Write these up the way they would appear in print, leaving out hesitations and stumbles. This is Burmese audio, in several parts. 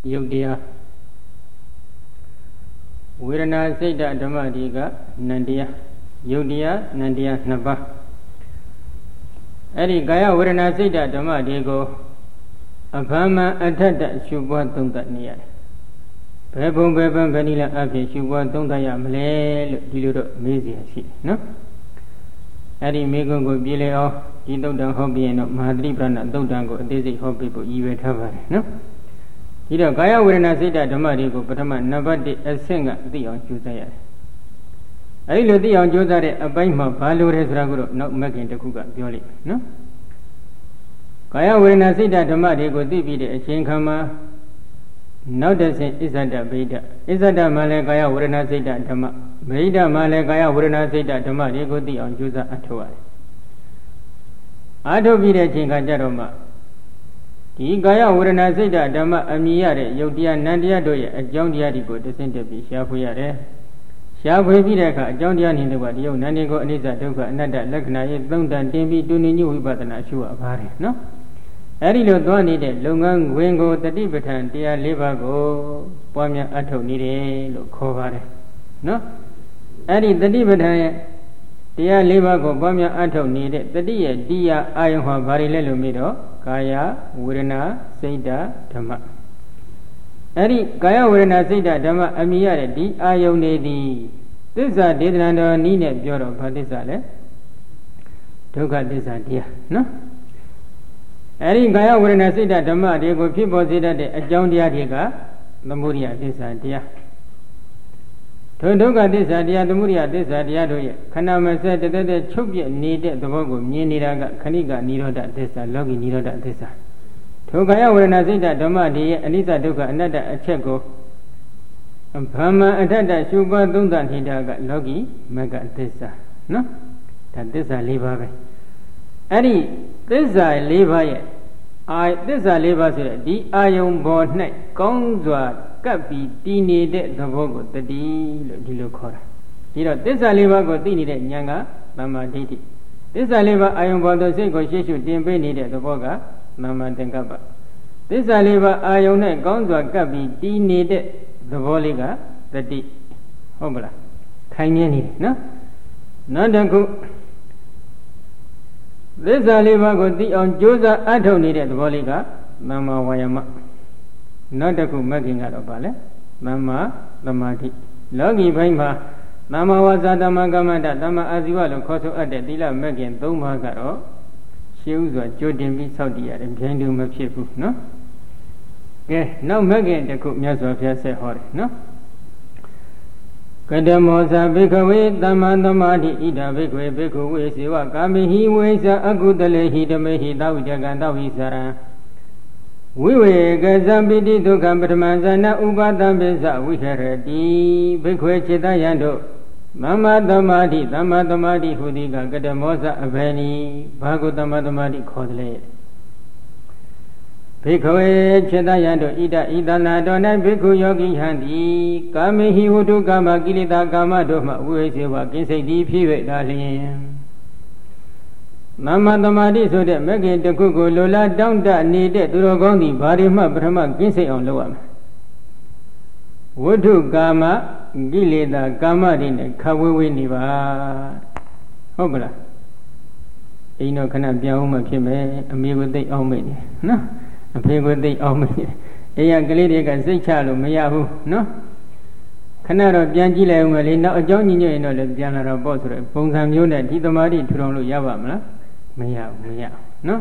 ယုတ်တရားဝေဒနာစိတ်ဓမ္မတွေကနံတရားယုတ်တရားနံတရားနှစ်ပါးအဲ့ဒီကာယဝေဒနာစိတ်ဓမ္မတွေကိုအဘမံအထက်တရှုပွားသုံးသပ်နေရတယ်ဘယ်ပုံဘယ်ပန်းဘယ်နည်းလဲအဖြစ်ရှုပွားသုံးသပ်ရမလဲလို့ဒီလိုတော့မေးเสียရှိတယ်နော်အဲ့ဒီမေးခွန်းကိုပြေလည်အောင်ဒီသုတ်တံဟောပြီးရင်တော့မဟာသတိပဋ္ဌာန်သုတ်တံကိုအသေးစိတ်ဟောပြဖို့ရည်ရွယ်ထားပါတယ်နော်ဒီတော့ကာယဝေဒနာစိတ်ဓမ္မတွေကိုပထမနံပါတ်1အဆင့်ကသိအောင်ကြိုးစားရတယ်အဲဒီလိုသိအောင်ကြိုးစားတဲ့အပိုင်းမှာဘာလို့လဲဆိုတာကိုတော့နောက်မဂ်ခင်တစ်ခုကပြောလိမ့်မယ်နော်ကာယဝေဒနာစိတ်ဓမ္မတွေကိုသိပြီးတဲ့အချိန်ခါမှာနောက်တစ်ဆင့်အစ္ဆဒဗိဒအစ္ဆဒမှာလည်းကာယဝေဒနာစိတ်ဓမ္မဗိဒမှာလည်းကာယဝေဒနာစိတ်ဓမ္မတွေကိုသိအောင်ကြိုးစားအထောက်ရတယ်အထောက်ပြီးတဲ့အချိန်ခါကျတော့မှဒီကာယဝေဒနာစိတ်ဓမ္မအမြင်ရတဲ့ယုတ်တရားနံတရားတို့ရဲ့အကြောင်းတရားတွေကိုတဆင့်တက်ပြီးရှားဖွေရတယ်ရှားဖွေပြီးတဲ့အခါအကြောင်းတရားနေတော့ဒီယုတ်နံတွေကိုအနိစ္စဒုက္ခအနတ္တလက္ခဏာရဲ့သုံးတန်တင်ပြီးတူညီညွတ်ဝိပဿနာရှုရပါတယ်နော်အဲ့ဒီလိုသွားနေတဲ့လုပ်ငန်းဝင်ကိုတတိပဋ္ဌာန်တရား၄ပါးကိုပွားများအထောက်နေတယ်လို့ခေါ်ပါတယ်နော်အဲ့ဒီတတိပဋ္ဌာန်ရဲ့တရား၄ပါးကိုပွားများအထောက်နေတဲ့တတိရဲ့တရားအာယုံဟာဘာတွေလဲလို့မြင်တော့ကာယဝေဒနာစိတ်ဓမ္မအဲ့ဒီကာယဝေဒနာစိတ်ဓမ္မအမြင်ရတဲ့ဒီအာယုန်တွေသည်သစ္စာဒေသနာတော်နည်းနဲ့ပြောတော့ဘာသစ္စာလဲဒုက္ခသစ္စာတရားနော်အဲ့ဒီကာယဝေဒနာစိတ်ဓမ္မတွေကိုဖြစ်ပေါ်စေတတ်တဲ့အကြောင်းတရားတွေကသမုဒိယသစ္စာတရားထိုဒုက္ခသစ္စာတရားသမုဒိယသစ္စာတရားတို့ရဲ့ခဏမစက်တသက်သက်ချုပ်ပြနေတဲ့သဘောကိုမြင်နေတာကခဏိကនិရောဓသစ္စာလောကီនិရောဓသစ္စာထိုကာယဝေဒနာစိတ်ဓမ္မတွေရဲ့အနိစ္စဒုက္ခအနတ္တအချက်ကိုဗမ္မာအထက်တရှုပွားသုံးသပ်နေတာကလောကီမဂ္ဂသစ္စာနော်ဒါသစ္စာ၄ပါးပဲအဲ့ဒီသစ္စာ၄ပါးရဲ့သစ္စာ၄ပါးဆိုတဲ့ဒီအာယုံပေါ်၌ကောင်းစွာကပ်ပြီးတည်နေတဲ့သဘောကိုတတိလို့ဒီလိုခေါ်တာဒီတော့သစ္စာ၄ပါးကိုသိနေတဲ့ဉာဏ်ကသမ္မာဒိဋ္ဌိသစ္စာ၄ပါးအာယုံပေါ်သို့စိတ်ကိုရှေ့ရှုတင်ပေးနေတဲ့သဘောကသမ္မာသင်္ကပ္ပသစ္စာ၄ပါးအာယုံနဲ့ကောင်းစွာကပ်ပြီးတည်နေတဲ့သဘောလေးကတတိဟုတ်မလားခိုင်မြဲနေတယ်နော်နောက်တစ်ခုသစ္စာလေးပါးကိုသိအောင်ကြိုးစားအထောက်နေတဲ့သဘောလေးကသမ္မာဝါယာမနောက်တစ်ခုမဂ်ခင်ကတော့ဗာလဲသမ္မာသမာဓိလောကီဘိုင်းမှာသမ္မာဝါစာသမ္မာကမ္မန္တသမ္မာအာဇီဝလို့ခေါ်ဆိုအပ်တဲ့သီလမဂ်ခင်၃ပါးကတော့ရှင်းဥစွာကြိုတင်ပြီးစောင့်တည်ရတယ်ဗျိုင်းတူမဖြစ်ဘူးနော်ကဲနောက်မဂ်ခင်တစ်ခုမြတ်စွာဘုရားဆက်ဟောတယ်နော်ကတမောဇဘိခဝေသမ္မာသမာဓိဣဒဘိခဝေဘိက္ခုဝေစေဝကာမိဟိဝိဇာအကုတလေဟိဓမေဟိသဝိတကံသဝိစရံဝိဝေကဇံပိတိဒုက္ခပထမဇာနဥပါဒံပိစဝိဟရတိဘိက္ခွေจิตယံတို့သမ္မာသမာဓိသမ္မာသမာဓိဟူသည်ကကတမောဇအဘယ်နည်းဘာကိုသမ္မာသမာဓိခေါ်တယ်လဲဘိက္ခဝေจิตယံတို့ဣဒဣသနာတော်၌ဘိက္ခုယောဂီဟံတိကာမေဟိဝတ္ထုကာမကိလေသာကာမတို့မှဝိဝေစေဝကင်းစိတ်သည်ဖြစ်၍ဒါလျင်သမ္မာသမာဓိဆိုတဲ့မဂ္ဂင်တစ်ခုကိုလိုလားတောင့်တနေတဲ့သူတော်ကောင်းသည်ဘာတွေမှပထမကင်းစိတ်အောင်လုပ်ရမယ်ဝတ္ထုကာမကိလေသာကာမတွေနဲ့ခဝေးဝေးနေပါဟုတ်ကလားအိမ်တော့ခဏပြောင်းမှဖြစ်မယ်အမေကိုသိအောင်မိတ်နေနော်အဖေကိုသိအောင်မိတ်နေအိမ်ကကလေးတွေကစိတ်ချလို့မရဘူးနော်ခဏတော့ပြန်ကြည့်လိုက်အောင်လေနောက်အကြောင်းညညရင်တော့လည်းပြန်လာတော့ပေါ့ဆိုတော့ပုံစံမျိုးနဲ့ဒီသမာဓိထူထောင်လို့ရပါမလားမရဘူးနော်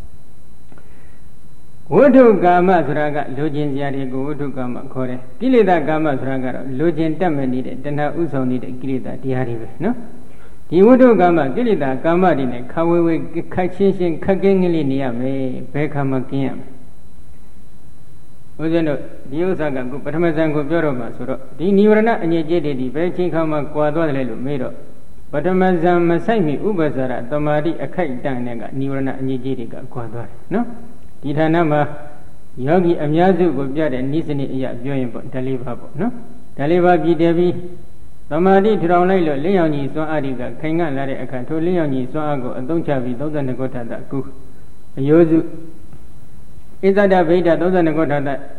ဝိတုကာမဆိုတာကလိုချင်စရာတွေကိုဝိတုကာမခေါ်တယ်ကိလေသာကာမဆိုတာကတော့လိုချင်တတ်မဲ့နေတဲ့တဏှာဥဆောင်နေတဲ့ကိလေသာတရားတွေပဲနော်ဒီဝိတုကာမကိလေသာကာမတွေနဲ့ခဝေးဝေးခက်ချင်းချင်းခက်ကင်းကလေးနေရမယ်ဘယ်ခါမှကင်းရမယ်ဦးဇင်းတို့ဒီဥစ္စာကပထမဇန်ကိုပြောတော့မှဆိုတော့ဒီနိဝရဏအညစ်အကြေးတွေဒီဘယ်ချိန်ခါမှကွာသွားတယ်လို့မေးတော့ပထမဇန်မဆိုင်မီဥပ္ပဇာရသမာဓိအခိုက်အတန့်နဲ့ကနိဝရဏအညစ်အကြေးတွေကကွာသွားတယ်နော်ဒီဌာနမှာယောဂီအများစုကိုပြတဲ့နိစ္စနည်းအရာပြောရင်ပေါ့ဓာလေးပါပေါ့နော်ဓာလေးပါပြည်တယ်ပြီးသမာဓိထူထောင်လိုက်လို့လင်းရောင်ကြီးစွမ်းအားတွေကခိုင်ငန့်လာတဲ့အခါထိုလင်းရောင်ကြီးစွမ်းအားကိုအသုံးချပြီး32ခုထပ်တာကုအယောစုဣဇဒဗိဒ32ခုထပ်တာ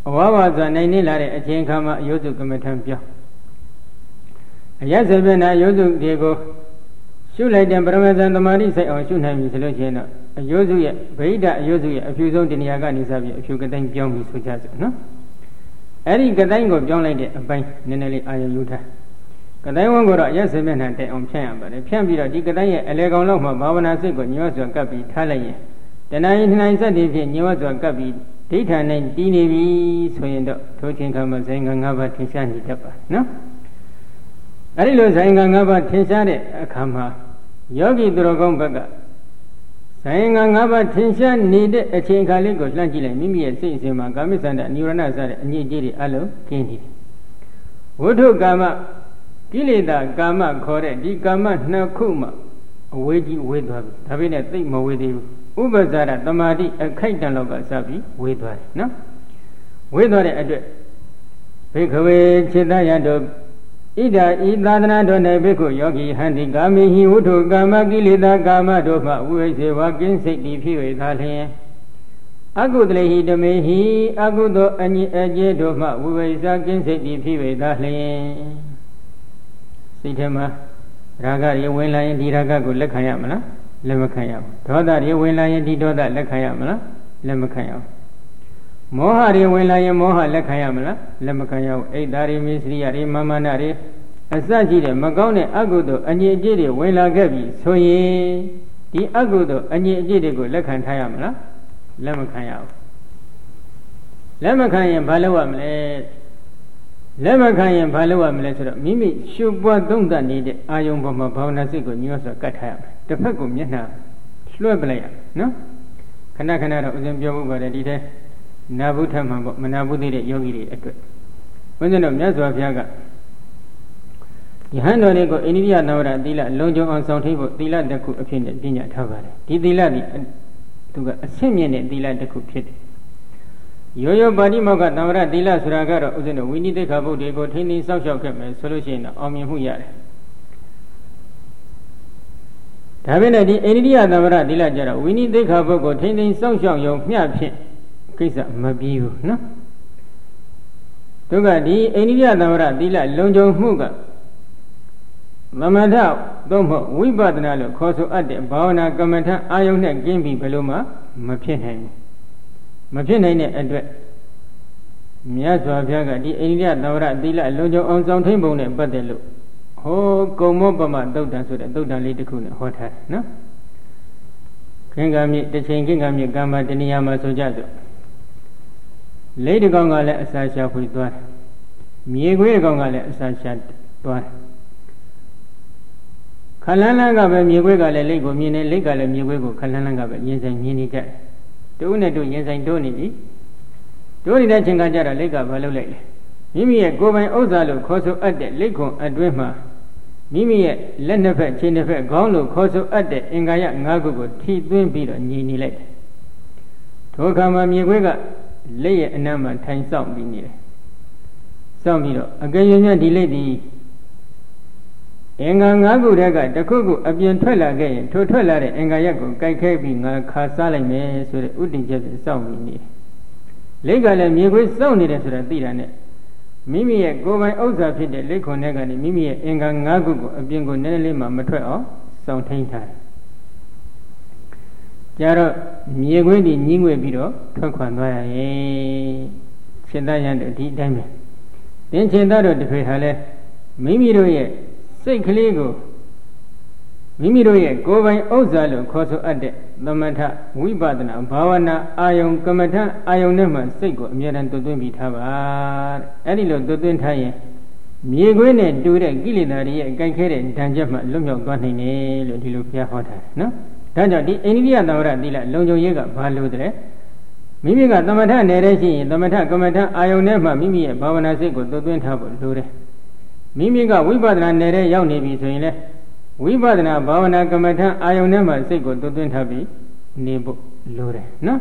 ဝါဝါဆိုနိုင်နေလာတဲ့အချိန်ခါမှာအယုစုကမ္မထံပြောင်းအယက်စေပြန်အယုစုတွေကိုရှုလိုက်တဲ့ပရမဇန်သမာဓိစိုက်အောင်ရှုနိုင်ပြီဆိုလို့ရှိရင်တော့အယုစုရဲ့ဗိဓာအယုစုရဲ့အဖြူဆုံးတဏှာကနေစပြီးအဖြူကတိုင်းပြောင်းပြီဆိုကြစို့နော်အဲ့ဒီကတိုင်းကိုပြောင်းလိုက်တဲ့အပိုင်းနည်းနည်းလေးအာရုံယူထားကတိုင်းဝန်းကိုတော့အယက်စေပြန်တိုင်အောင်ဖြန့်ရပါတယ်ဖြန့်ပြီးတော့ဒီကတိုင်းရဲ့အလေကောင်လောက်မှာဘာဝနာစိတ်ကိုညှို့စွာကပ်ပြီးထားလိုက်ရင်တဏှာရင်နှိုင်စက်တည်းဖြင့်ညှို့စွာကပ်ပြီးဒိဋ္ဌာနဲ့တည်နေပြီဆိုရင်တော့ထိုချိန်ခါမှာဇိုင်ငံ၅ပါးထင်ရှားနေတတ်ပါနော်အဲ့ဒီလိုဇိုင်ငံ၅ပါးထင်ရှားတဲ့အခါမှာယောဂီသူတော်ကောင်းဘက်ကဇိုင်ငံ၅ပါးထင်ရှားနေတဲ့အချိန်ခါလေးကိုလှမ်းကြည့်လိုက်မိမိရဲ့စိတ်အစဉ်မှာကာမိသန္တနိဝရဏစတဲ့အညစ်အကြေးတွေအလုံးကျင်းနေတယ်ဝိထုကာမကိလေသာကာမခေါ်တဲ့ဒီကာမနှစ်ခုမှအဝေးကြီးဝေးသွားပြီဒါပေမဲ့သိမဝေးသေးဘူးဥပဇာရတမာတိအခိုက်တန်လောက်ကစပြီးဝေးသွားတယ်နော်ဝေးသွားတဲ့အတွက်ဘိက္ခဝေจิตယတောဣဒာဤသာသနာတော်၌ဘိက္ခုယောဂီဟန္တိကာမိဟိဝုထုကာမကိလေသာကာမတို့မှဝိဝိစေဝကင်းစိတ်တည်ဖြစ်၍သာလျှင်အကုသလေဟိဓမေဟိအကုသိုလ်အညစ်အကြေးတို့မှဝိဝိစာကင်းစိတ်တည်ဖြစ်၍သာလျှင်စိတ်ထဲမှာရာဂတွေဝင်လာရင်ဒီရာဂကိုလက်ခံရမလားလက်မခံရဘူးဒေါသတွေဝင်လာရင်ဒီဒေါသလက်ခံရမလားလက်မခံရဘူးမောဟတွေဝင်လာရင်မောဟလက်ခံရမလားလက်မခံရဘူးအိတ်ဓာရီမစ္စရိယတွေမာမနာတွေအစရှိတဲ့မကောင်းတဲ့အကုသိုလ်အညစ်အကြေးတွေဝင်လာခဲ့ပြီဆိုရင်ဒီအကုသိုလ်အညစ်အကြေးတွေကိုလက်ခံထားရမလားလက်မခံရဘူးလက်မခံရင်ဘာလုပ်ရမလဲလက်မခံရင်ဘာလုပ်ရမလဲဆိုတော့မိမိရှုပွားသုံးသပ်နေတဲ့အာယုံပေါ်မှာဘာဝနာစိတ်ကိုညှို့စွာကတ်ထားရမယ်တစ်ဖက်ကိုမျက်နှာလွှဲပလိုက်ရနော်ခဏခဏတော့ဥစဉ်ပြောဖို့ပါတယ်ဒီထဲနာဘုထမှန်ပေါ့မနာဘုသေးတဲ့ယောဂီတွေအတွက်ဘုန်းကြီးတို့မြတ်စွာဘုရားကယဟန်တော်တွေကိုအိန္ဒိယနဝရသီလလုံခြုံအောင်ဆောင်ထိဖို့သီလတစ်ခုအဖြစ်နဲ့ပြညာထားပါတယ်ဒီသီလဒီသူကအဆင့်မြင့်တဲ့သီလတစ်ခုဖြစ်တယ်ရိုးရိုးပါဠိမောက္ခသံဝရသီလဆိုတာကတော့ဥစဉ်တို့ဝိနည်းသိက္ခာပုဒ်တွေကိုထိန်းသိမ်းစောင့်ရှောက်ခဲ့မယ်ဆိုလို့ရှိရင်တော့အောင်မြင်မှုရတယ်ဒါပေမဲ့ဒီအိန္ဒိယသံဝရသီလကြတော့ဝိနည်းသိက္ခာပုဒ်ကိုထိန်းသိမ်းစောင့်ရှောက်ရုံမျှဖြင့်ကိစ္စမပြီးဘူးနော်သူကဒီအိန္ဒိယသံဝရသီလလုံခြုံမှုကသမထသို့မဟုတ်ဝိပဿနာလို့ခေါ်ဆိုအပ်တဲ့ဘာဝနာကမ္မထအာယုန်နဲ့ကျင်းပြီးဘယ်လိုမှမဖြစ်နိုင်ဘူးမဖြစ်နိုင်တဲ့အတွက်မြတ်စွာဘုရားကဒီအိန္ဒိယသံဝရသီလလုံခြုံအောင်ဆောင်ထိန်ပုံနဲ့ပတ်သက်လို့ဟောကုံမောပမသုတ်တံဆိုတဲ့သုတ်တံလေးတစ်ခုနဲ့ဟောထားတယ်နော်ခင်္ဃမြစ်တစ်ချိန်ခင်္ဃမြစ်ကမ္မတဏှာမှာဆိုကြစို့လိတ်တကောင်ကလည်းအစာရှာဖွေသွားတယ်မြေခွေးတကောင်ကလည်းအစာရှာသွားတယ်ခလန်းလန်းကပဲမြေခွေးကလည်းလိတ်ကိုမြင်နေလိတ်ကလည်းမြေခွေးကိုခလန်းလန်းကပဲရင်ဆိုင်မြင်နေကြတယ်တူနဲ့တူရင်ဆိုင်တိုးနေပြီတိုးနေတဲ့ချိန်ကကြတော့လိတ်ကဘာလုပ်လိုက်လဲမိမိရဲ့ကိုယ်ပိုင်ဥစ္စာလို့ခေါ်ဆိုအပ်တဲ့လိတ်ခွန်အတွင်းမှာမိမိရဲ့လက်နှစ်ဖက်ခြေနှစ်ဖက်ခေါင်းလို့ခေါ်ဆိုအပ်တဲ့အင်္ဂါရ၅ခုကိုထိသွင်းပြီးတော့ညီနေလိုက်တယ်ထိုအခါမှာမြေခွေးကလက်ရဲ့အနံ့မှာထိုင်ဆောင်ပြီးနေတယ်စောင့်ပြီးတော့အကယ်၍ဒီလက်ဒီအင်္ဂါ၅ခုတည်းကတစ်ခုခုအပြင်ထွက်လာခဲ့ရင်ထိုထွက်လာတဲ့အင်္ဂါရက်ကိုကြိုက်ခဲပြီးငါခါစားလိုက်မယ်ဆိုတဲ့ဥတည်ချက်ဖြင့်စောင့်ပြီးနေတယ်လက်ကလည်းမြေခွေးစောင့်နေတယ်ဆိုတာသိတာနဲ့မိမိရဲ့ကိုယ်ပိုင်ဥစ္စာဖြစ်တဲ့လက်ခွန်ထဲကနေမိမိရဲ့အင်္ဂါ၅ခုကိုအပြင်ကိုနည်းနည်းလေးမှမထွက်အောင်စောင့်ထိန်ထားတယ်ကြတော့မြေခွေးဒီညှင်းငွေပြီးတော့ထွက်ခွာသွားရရဲ့ရှင်သားရန်တို့ဒီအတိုင်းပဲသင်ရှင်သားတို့တစ်ခေတ်ဟာလဲမိမိတို့ရဲ့စိတ်ကလေးကိုမိမိတို့ရဲ့ကိုယ်ပိုင်ဥစ္စာလို့ခေါ်ဆိုအပ်တဲ့သမထဝိပဿနာဘာဝနာအာယုံကမ္မထအာယုံနဲ့မှစိတ်ကိုအမြဲတမ်းသွင်းပြီးထားပါတဲ့အဲ့ဒီလိုသွင်းထားရင်မြေခွေးနဲ့တူတဲ့ကိလေသာတွေရဲ့ကြိုက်ခဲတဲ့ဓာန်ချက်မှလွတ်မြောက်သွားနိုင်တယ်လို့ဒီလိုဘုရားဟောထားတယ်နော်ဒါကြောင့်ဒီအိန္ဒိယသံဝရသီလလုံခြုံရေးကဘာလို့တဲ့မိမိကသမထနေတဲ့ရှိရင်သမထကမ္မထအာယုံနဲ့မှမိမိရဲ့ဘာဝနာစိတ်ကိုသွင်းထားဖို့လိုတယ်မိမိကဝိပဿနာနေတဲ့ရောက်နေပြီဆိုရင်လေဝိပဿနာဘာဝနာကမ္မထအာယုန်ထဲမှာစိတ်ကိုသွင်းထားပြီးနေဖို့လိုတယ်နော်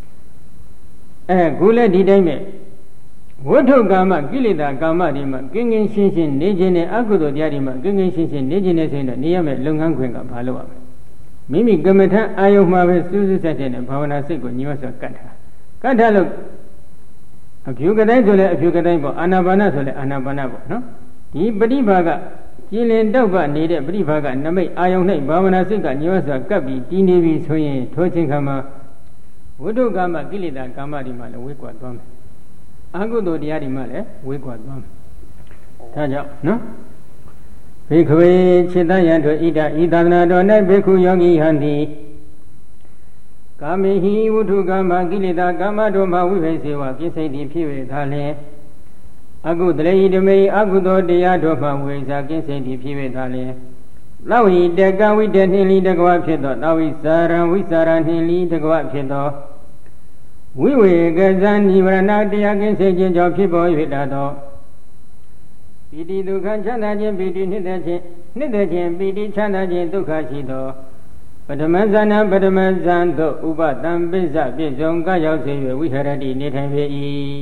ခုလည်းဒီတိုင်းပဲဝဋ္ထုကာမကိလေသာကာမတွေမှာကင်းကင်းရှင်းရှင်းနေခြင်းနဲ့အကုသိုလ်တရားတွေမှာကင်းကင်းရှင်းရှင်းနေခြင်းနဲ့ဆိုရင်တော့နေရမယ့်လုပ်ငန်းခွင်ကဘာလုပ်ရမလဲမိမိကမ္မထအာယုန်မှာပဲစူးစူးဆက်ဆက်နဲ့ဘာဝနာစိတ်ကိုညီမစွာကတ်ထားလို့အဖြူကတိုင်းဆိုလဲအဖြူကတိုင်းပေါ့အာနာပါနဆိုလဲအာနာပါနပေါ့နော်ဒီပရိဘာကကျင်လင်တောက်ပနေတဲ့ပရိဘာကနမိတ်အာယုန်၌ဘာဝနာစိတ်ကညောစွာကပ်ပြီးတည်နေပြီဆိုရင်ထိုချိန်ခါမှာဝိတုကာမကိလေသာကာမတွေမှလည်းဝေးကွာသွားမယ်အကုသိုလ်တရားတွေမှလည်းဝေးကွာသွားမယ်ဒါကြောင့်နော်ဘေခဝေခြေတယံတို့ဣဒဤသာသနာတော်၌ဘေခုယောဂီဟံတိကာမေဟိဝုထုကာမကိလေသာကာမတို့မှဝိဘိစေဝကိစိတ်တိဖြစ်၍သာလျှင်အကုတလေဓမေအကုသိုလ်တရားတို့မှဝိဇာကိစိတ်တိဖြစ်၍သာလျှင်လောဝိတကဝိတနှင်းလီတကဝဖြစ်သောတောဝိစာရံဝိစာရနှင်းလီတကဝဖြစ်သောဝိဝေကဇန်နိဗ္ဗာန်တရားကိစိတ်ခြင်းကြောင့်ဖြစ်ပေါ်၍လာသောပိဋိဒုက္ခချမ်းသာခြင်းပိဋိနှစ်သက်ခြင်းပိဋိချမ်းသာခြင်းဒုက္ခရှိသောပထမဇာနာပထမဇန်သို့ဥပတံပိစ္ဆပြည့်စုံကရောက်စေ၍ဝိဟရတိနေထိုင်ပေ၏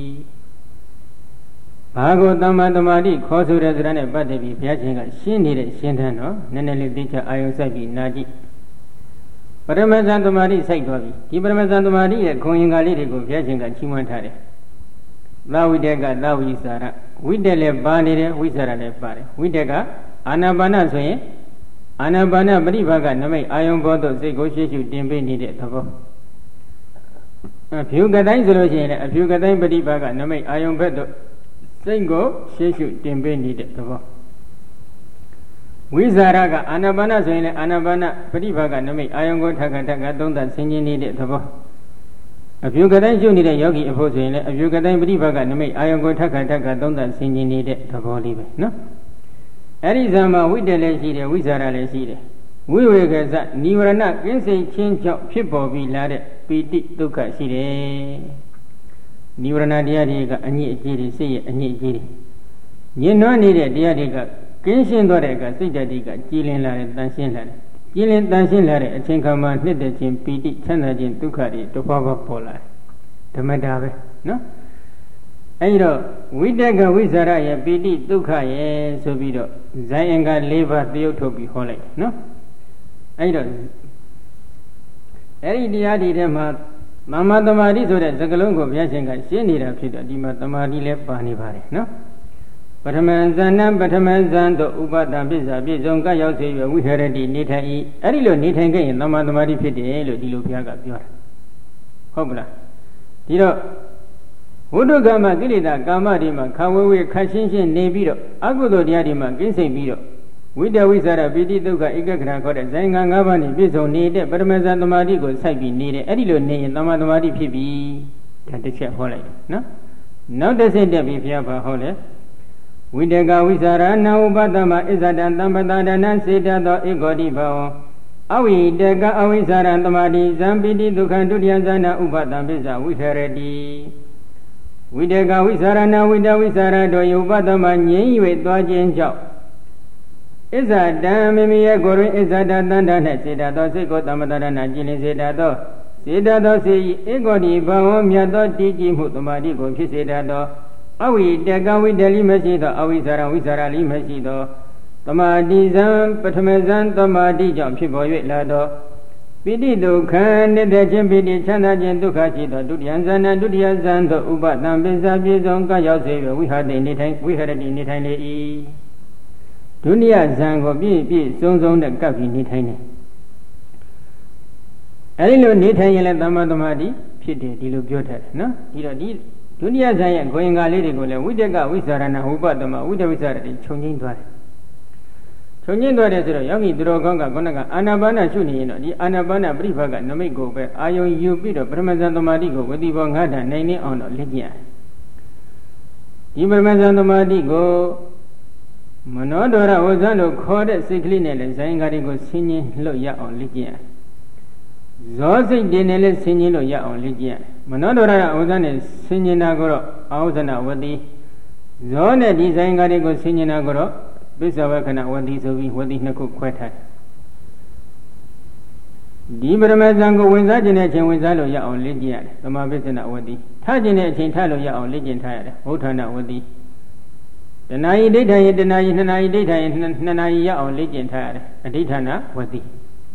ဘာကိုသမ္မာသမာဓိခေါ်ဆိုတဲ့စကားနဲ့ပတ်သက်ပြီးဘုရားရှင်ကရှင်းနေတဲ့ရှင်းထမ်းတော့နည်းနည်းလေးသိချအာယုံစိုက်ပြီးနာကြည့်ပထမဇန်သမာဓိစိုက်သွားပြီဒီပထမဇန်သမာဓိရဲ့ခွန်ရင်္ဂါလေးတွေကိုဘုရားရှင်ကချီးမွမ်းထားတယ်သာဝိတကသာဝိစာရဝိတက်လည်းပါနေတယ်ဝိစာရလည်းပါတယ်ဝိတက်ကအာနာပါနဆိုရင်အာနာပါနပရိဘာကနမိတ်အာယုံဘောသို့စိတ်ကိုရှေ့ရှုတင်ပေးနေတဲ့သဘောအဖြူကတိုင်းဆိုလို့ရှိရင်လည်းအဖြူကတိုင်းပရိဘာကနမိတ်အာယုံဘက်သို့စိတ်ကိုရှေ့ရှုတင်ပေးနေတဲ့သဘောဝိဇာရကအာနာပါနဆိုရင်လည်းအာနာပါနပရိဘာကနမိတ်အာယုံကိုထပ်ခါသုံးသပ်ဆင်ခြင်နေတဲ့သဘောအဖြူကတိုင်းရှုနေတဲ့ယောဂီအဖို့ဆိုရင်လည်းအဖြူကတိုင်းပရိဘာကနမိတ်အာယုံကိုထပ်ခါသုံးသပ်ဆင်ခြင်နေတဲ့သဘောလေးပဲနော်အဲ့ဒီဇာမဝိတ္တလည်းရှိတယ်ဝိဇာရလည်းရှိတယ်ဝိဝေကဇနိဝရဏကင်းစိတ်ချင်းကြောင့်ဖြစ်ပေါ်ပြီးလာတဲ့ပိဋိဒုက္ခရှိတယ်နိဝရဏတရားတွေကအညစ်အကြေးတွေစိတ်ရဲ့အညစ်အကြေးတွေညင်နွမ်းနေတဲ့တရားတွေကကင်းရှင်းသွားတဲ့အခါစိတ်ဓာတ်တွေကကြည်လင်လာတယ်တန်ရှင်းလာတယ်ကြည်လင်တန်ရှင်းလာတဲ့အချိန်ခါမှာနှစ်သက်ခြင်းပိဋိချမ်းသာခြင်းဒုက္ခတွေတစ်ပါးပါးပေါ်လာတယ်ဓမ္မတာပဲနော်အဲဒီတော့ဝိတက်ကဝိဇာရရဲ့ပိဋိဒုက္ခရဲ့ဆိုပြီးတော့ဇိုင်းအင်္ဂါ၄ပါးတရုပ်ထုတ်ပြီးဟောလိုက်နော်အဲဒီတော့အဲဒီတရားတွေထဲမှာသမ္မာသမာဓိဆိုတဲ့စကားလုံးကိုဘုရားရှင်ကရှင်းနေတာဖြစ်တော့ဒီမှာသမာဓိလည်းပါနေပါတယ်နော်ပထမဇာနံပထမဇန်တို့ဥပဒံပစ္စာပြည့်စုံကရောက်စေ၍ဝိဟရတိနေထိုင်၏အဲ့ဒီလိုနေထိုင်ခဲ့ရင်သမ္မာသမာဓိဖြစ်တယ်လို့ဒီလိုဘုရားကပြောတာဟုတ်ပလားဒီတော့ဝိတုကမကိလေသာကာမတွေမှာခဝဝေခတ်ရှင်းရှင်းနေပြီးတော့အကုသိုလ်တရားတွေမှာကင်းစိတ်ပြီးတော့ဝိတဝိသရပိဋိဒုက္ခဧကခဏခေါ်တဲ့ဇိုင်းငံ၅ပါးနဲ့ပြည့်စုံနေတဲ့ပထမဇန်သမာဓိကိုစိုက်ပြီးနေတယ်အဲ့ဒီလိုနေရင်သမ္မာသမာဓိဖြစ်ပြီဒါတစ်ချက်ဟောလိုက်တယ်နော်နောက်တစ်ဆင့်တက်ပြီးဘုရားဘာဟောလဲဝိတကဝိသရဏဥပတမဣဇဒံသမ္ပတဒနံစေတသောဧကောတိဘောအဝိတကအဝိသရံသမာဓိဇံပိဋိဒုက္ခဒုတိယဇာနာဥပတံပစ္ဆဝိဟရတိဝိတကဝိသရဏဝိတဝိသရတို့ယုပတမငြိမ့်၍သွားခြင်းကြောင့်ဣဇဒံမိမိရဲ့ကိုယ်တွင်ဣဇဒတန္တ၌စေတသောစိတ်ကိုသမ္ပတရဏကြည်လင်စေတသောစေတသောစေဤဧကောတိဘဝမြတ်သောတည်ကြည်မှုသမာဓိကိုဖြစ်စေတသောအဝိတကဝိတလိမရှိသောအဝိဇာရဝိဇာရလိမရှိသောသမာဓိဇံပထမဇံသမာဓိကြောင့်ဖြစ်ပေါ်၍လာသောပိဋိဒုက္ခနေတဲ့ခြင်းပိဋိချမ်းသာခြင်းဒုက္ခရှိသောဒုတိယဇာနဒုတိယဇံသို့ဥပတံပစ္စာပြေဆုံးကရောက်စေ၍ဝိဟရတိနေထိုင်လေ၏ဒုတိယဇံကိုပြည့်စုံတဲ့ကပ်ပြီးနေထိုင်တယ်အဲဒီလိုနေထိုင်ရင်လည်းသမ္မာသမာဓိဖြစ်တယ်ဒီလိုပြောထားတယ်နော်ဒီတော့ဒီဒုတိယဇံရဲ့ဂုဏ်ငါလေးတွေကိုလည်းဝိတကဝိသရဏဥပတမဝိတဝိသရတိခြုံငင်းသွားတယ်ခြုံငင်းသွားတယ်ဆိုတော့ယောဂီသူတော်ကောင်းကခုနကအာနာပါနရှုနေရင်တော့ဒီအာနာပါနပရိဘကနမိတ်ကိုပဲအာယုံယူပြီးတော့ပရမဇန်သမာဓိကိုဝတိဘောငါးဌာနိုင်နေအောင်တော့လေ့ကျင့်ရတယ်ဒီပရမဇန်သမာဓိကိုမနောဒရဝဇ္ဇန်တို့ခေါ်တဲ့စိတ်ကလေးနဲ့လည်းဇိုင်းကားတွေကိုဆင်းခြင်းလို့ရအောင်လေ့ကျင့်ရတယ်ဇောစိတ်တင်နဲ့လည်းဆင်းခြင်းလို့ရအောင်လေ့ကျင့်ရတယ်မနောဒရဝဇ္ဇန်နဲ့ဆင်းခြင်းတာကိုတော့အာဟုဇနဝတိဇောနဲ့ဒီဇိုင်းကားတွေကိုဆင်းခြင်းတာကိုတော့ပိဿဝခဏဝတိဆိုပြီးဝတိနှစ်ခုခွဲထားဒီပရမဇန်ကိုဝင်စားခြင်းတဲ့အချိန်ဝင်စားလို့ရအောင်လေ့ကျင့်ရတယ်သမာပိဿနဝတိထားခြင်းတဲ့အချိန်ထားလို့ရအောင်လေ့ကျင့်ထားရတယ်ဘုဌာနဝတိတဏှာယိဒိဋ္ဌာယတဏှာယိနှစ်နာယိဒိဋ္ဌာယနှစ်နာယိရအောင်လေ့ကျင့်ထားရတယ်အဋိဌာဏဝတိ